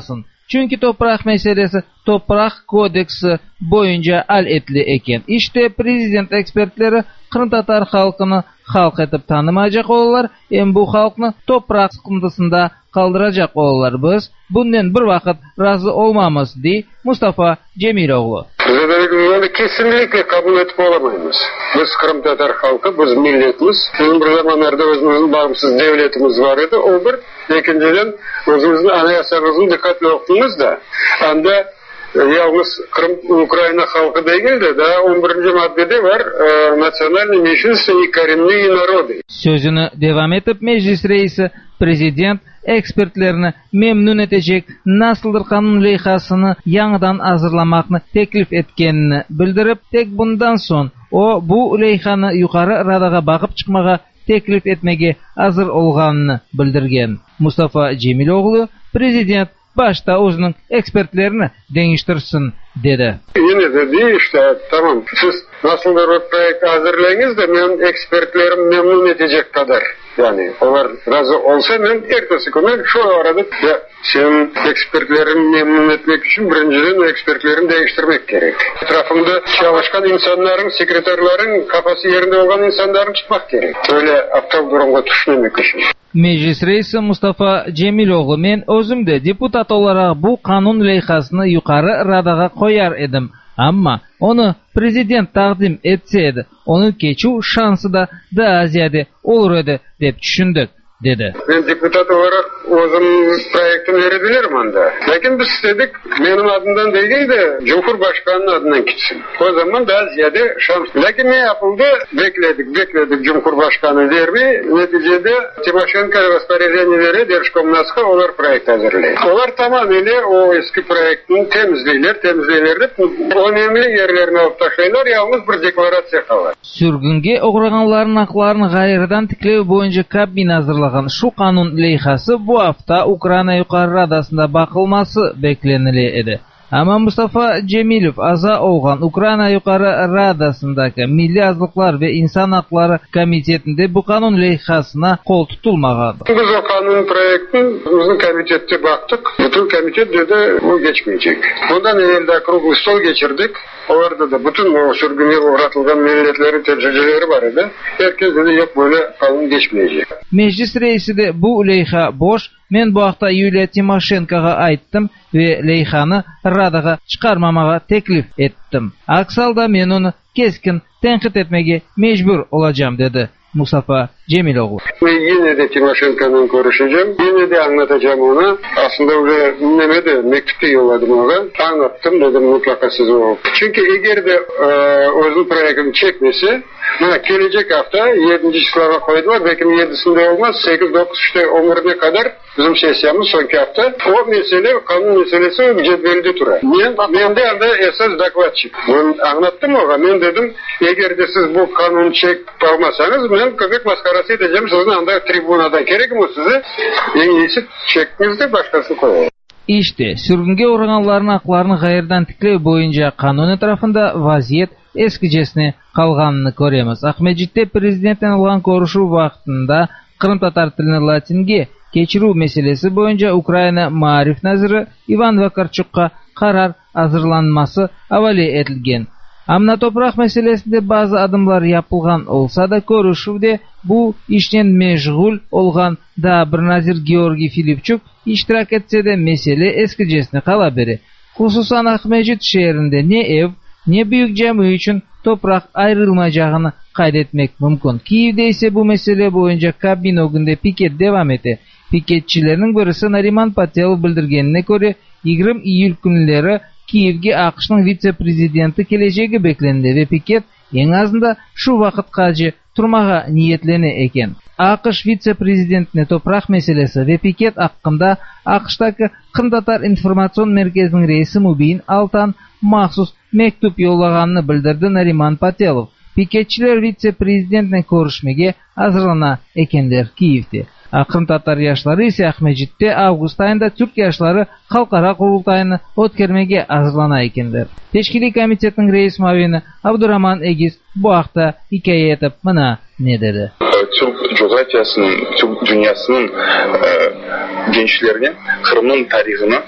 Çünkü toprak meselesi toprak kodeksi boyunca al etli eken. İşte prezident ekspertleri Kırım Tatar halkını halk etip tanımayacak olurlar. Hem bu halkını toprak sıkıntısında kaldıracak olurlar biz. Bundan bir vakit razı olmamız diye Mustafa Cemiloğlu. Bunu kesinlikle kabul etip olamayız. Biz Kırım Tatar halkı, biz milletimiz. Bizim bir zamanlarda özümüzün bağımsız devletimiz var idi. O bir. İkinciden özümüzün anayasamızın dikkatli okuduğumuz da. Anda yalnız Kırım Ukrayna halkı değil de daha on birinci maddede var nasyonalni menşinstvo и коренные народы. Sözünü devam etip meclis reisi prezident ekspertlerini memnun edecek nasıldır kanun leyhasını yanıdan hazırlamakını teklif etkenini bildirip tek bundan son o bu leyhanı yukarı radaga bakıp çıkmaga teklif etmege hazır olganını bildirgen. Mustafa Cemiloğlu prezident başta o'zining ekspertlerini değiştirsin dedi. Yine dedi işte tamam siz nasıl bir proyekt hazırlayınız da ben ekspertlerim memnun edecek kadar. Yani onlar razı olsa ben ertesi günü şu arada ya senin ekspertlerini memnun etmek için birinciden ekspertlerini değiştirmek gerek. Etrafında çalışkan insanların, sekreterlerin kafası yerinde olan insanların çıkmak gerek. Böyle aptal durumda düşmemek için. Meclis reisi Mustafa Cemiloğlu men özümde deputat olarak bu kanun leyhasını yukarı radaga koyar edim. Ama onu prezident takdim etseydi, onu geçu şansı da daha ziyade olur edi dep düşündük, dedi. Ben deputat olarak özüm proyektini verebilirim anda. Lakin biz istedik benim adımdan değil de Cumhurbaşkanı'nın adından gitsin. O zaman daha ziyade şans. Lakin ne yapıldı? Bekledik, bekledik Cumhurbaşkanı vermeyi. Neticede Timoşenko распоряжениелere Держкомнадзор'a onlar proyekt hazırlayın. Onlar tamamıyla o eski proyektin temizleyler, temizleyler önemli yerlerini alıp taşlayırlar, yalnız bir deklarasya kalır. Sürgünge uğraganların haklarını gayridan tiklev boyunca kabine hazırlagan şu kanun leyhası bu hafta Ukrayna Yukarı Radasında bakılması beklenili idi. Ama Mustafa Cemilov aza olgan Ukrayna Yukarı Radasındaki Milli Azlıklar ve İnsan Hakları Komitetinde bu kanun leyhasına kol tutulmadı. Biz o kanun proyektini bizim komitette baktık. Bütün komitet dedi bu geçmeyecek. Ondan evvelde kruglы stol geçirdik. Orada da bütün o sürgüne uğratılgan milletlerin temsilcileri var idi. Herkes dedi yok böyle kanun geçmeyecek. Meclis reisi de bu leyha boş. Men bu hafta Yulia Timoshenko'ga aytdım ve leyhanı radaga çıkarmamaga teklif ettim. Aksalda men onu keskin tenkit etmege mecbur olacağım, dedi Mustafa Cemiloğlu. Yine de Timoshenko'nun konuşacağım. Yine de anlatacağım ona. Aslında öyle dinlemedi. Mektupta yolladım ona. Anlattım dedim mutlaka siz o. Çünkü eğer de e, özün proyektini çekmesi gelecek hafta yedinci sınava koydular. Belki yedisinde olmaz. sekiz dokuz işte on birine kadar bizim sesiyamız sonki hafta. O mesele, kanun meselesi cedvelde durar. Ben, ben de anda esas dokladçık. Ben anlattım ona. Ben dedim eğer de siz bu kanunu çek almasanız ben köpek maskarası edeceğim. Sizin anda tribunadan gerek mi sizi? En iyisi çekmizde başkası koyalım. İşte sürgünge uğraganların haklarını gayırdan tiklev boyunca kanun etrafında vaziyet eskicesine kalganını göremiz. Ahmedjit'te prezidentten olan konuşu vaktinde Kırım Tatar tilini Latinge geçiru meselesi boyunca Ukrayna Maarif Nazırı Ivan Vakarchuk'a karar hazırlanması havale etilgen. Amna toprak meselesinde bazı adımlar yapılgan olsa da görüşüde bu işten meşgul olgan da bir nazir Georgi Filipchuk iştirak etse de mesele eskicesine kalaberi. Hususan Ahmedjit şehrinde ne ev ne büyük cami için toprak ayrılmayacağını kaydetmek mümkün. Kiev'de ise bu mesele boyunca kabine günde piket devam etti. Piketçilerin birisi Nariman Patel bildirgenine göre yigirma iyul günleri Kiev'ge AQSh'ның vitse-prezidenti keleceği beklendi ve piket en azında şu vakitgacha turmaga niyetlene eken. AQSh vitse-prezidentine toprak meselesi ve piket hakkında AQSh'daki Kırım Tatar informatsion merkezining reisi Mubin Altan maxsus mektup yollaganını bildirdi Nariman Patelov. Piketçiler vitse-prezidentine görüşmege hazırlana ekenler Kiev'de. Kırım Tatar yaşları ise Ahmedjit'te avgust ayında Türk yaşları halkara kurultayını ötkürmege hazırlana ekenler. Teşkili komitetin reis mavini Abdurrahman Egiz bu hafta hikaye etip bana ne dedi? Türk coğrafyasının, Türk dünyasının e, gençlerine Kırım'ın tarihini,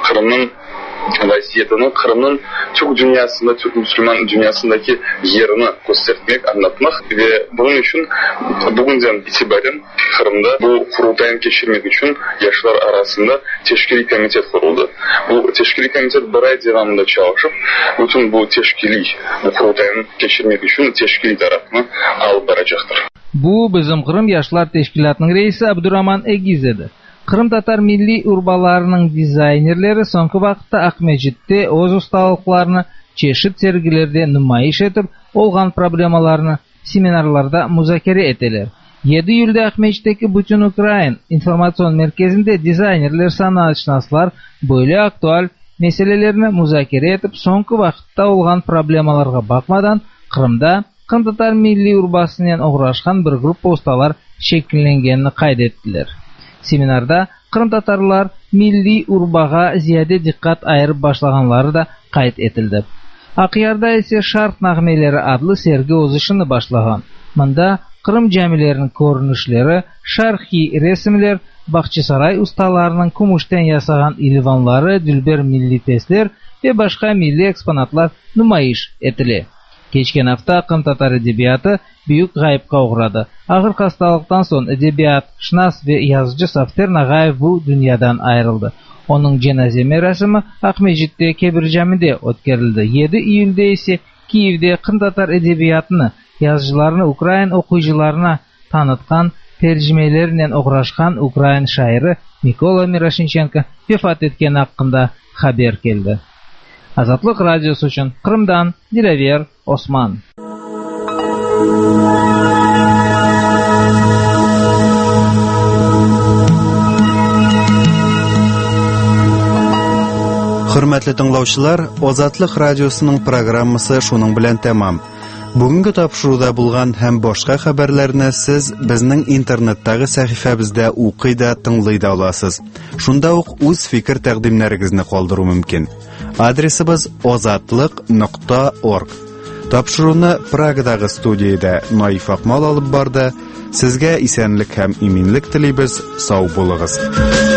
Kırım'ın vaziyetini, Kırım'ın Türk dünyasında, Türk Müslüman dünyasındaki yerini göstermek, anlatmak ve bunun için bugünden itibaren Kırım'da bu kurultayını geçirmek için yaşlar arasında teşkili komitet kuruldu. Bu teşkili komitet bir ay devamında çalışıp bütün bu teşkili, bu kurultayını geçirmek için teşkili tarafını alıp baracaktır. Bu bizim Kırım Yaşlar Teşkilatı'nın reisi Abdurrahman Egiz edi. Kırım Tatar milli urbalarının dizaynerleri sonkı vaqtda Akmejit'te o'z ustalıklarını çeşit sergilerde nümayiş etip, olgan problemalarını seminarlarda muzakere eteler. yedi iyulda Akmejit'teki bütün Ukrayn informasyon merkezinde dizaynerler, sanatşinaslar böyle aktual meselelerini muzakere etip, sonkı vaqtda olgan problemalarga bakmadan Kırım'da Kırım Tatar milli urbasından uğraşkan bir grup ustalar şekillengenini kaydettiler. Seminarda Kırım Tatarlar milli urbaga ziyade dikkat ayırıp başlaganları da kayıt etildi. Akıyarda ise Şark Nağmeleri adlı sergi ozışını başlagan. Mında Kırım camilerinin görünüşleri, şarkı resimler, Bahçesaray ustalarının kumuştan yasagan ilvanları, dülber milli tesler ve başka milli eksponatlar nümayiş etili. Geçken hafta Kırım Tatar edebiyatı büyük gayipka uğradı. Ağır hastalıktan sonra edebiyat, şinas ve yazıcı Safter Nagayev bu dünyadan ayrıldı. Onun cenaze merasimi Akmejit'te Kebir Cami'de ötkerildi. yedi iyulda ise Kiev'de Kırım Tatar edebiyatını, yazıcılarını Ukrayn okuyucularına tanıtkan, tercümelerle uğraşkan Ukrayn şairi Mikola Mirashenchenko vefat etken hakkında haber geldi. Azatlık Radyosu için Kırım'dan Dilaver Osman. Hürmetli dinləyicilər, Azatlık Radyosu'nun programması şunun bilen tamam. Bugünkü tapşırıda bulgan hem başka haberlerini siz bizning internetdagi sahifamizda o'qiyda tinglayda olasiz. Shunda o'q o'z fikr taqdimlaringizni qoldiruv mumkin. Adresimiz ozatliq nuqta org. Tapşırığını Pragdagi studiyada Noif Akmal olib bordi. Sizga esenlik ham iminlik tilaymiz. Sog' bo'linglar.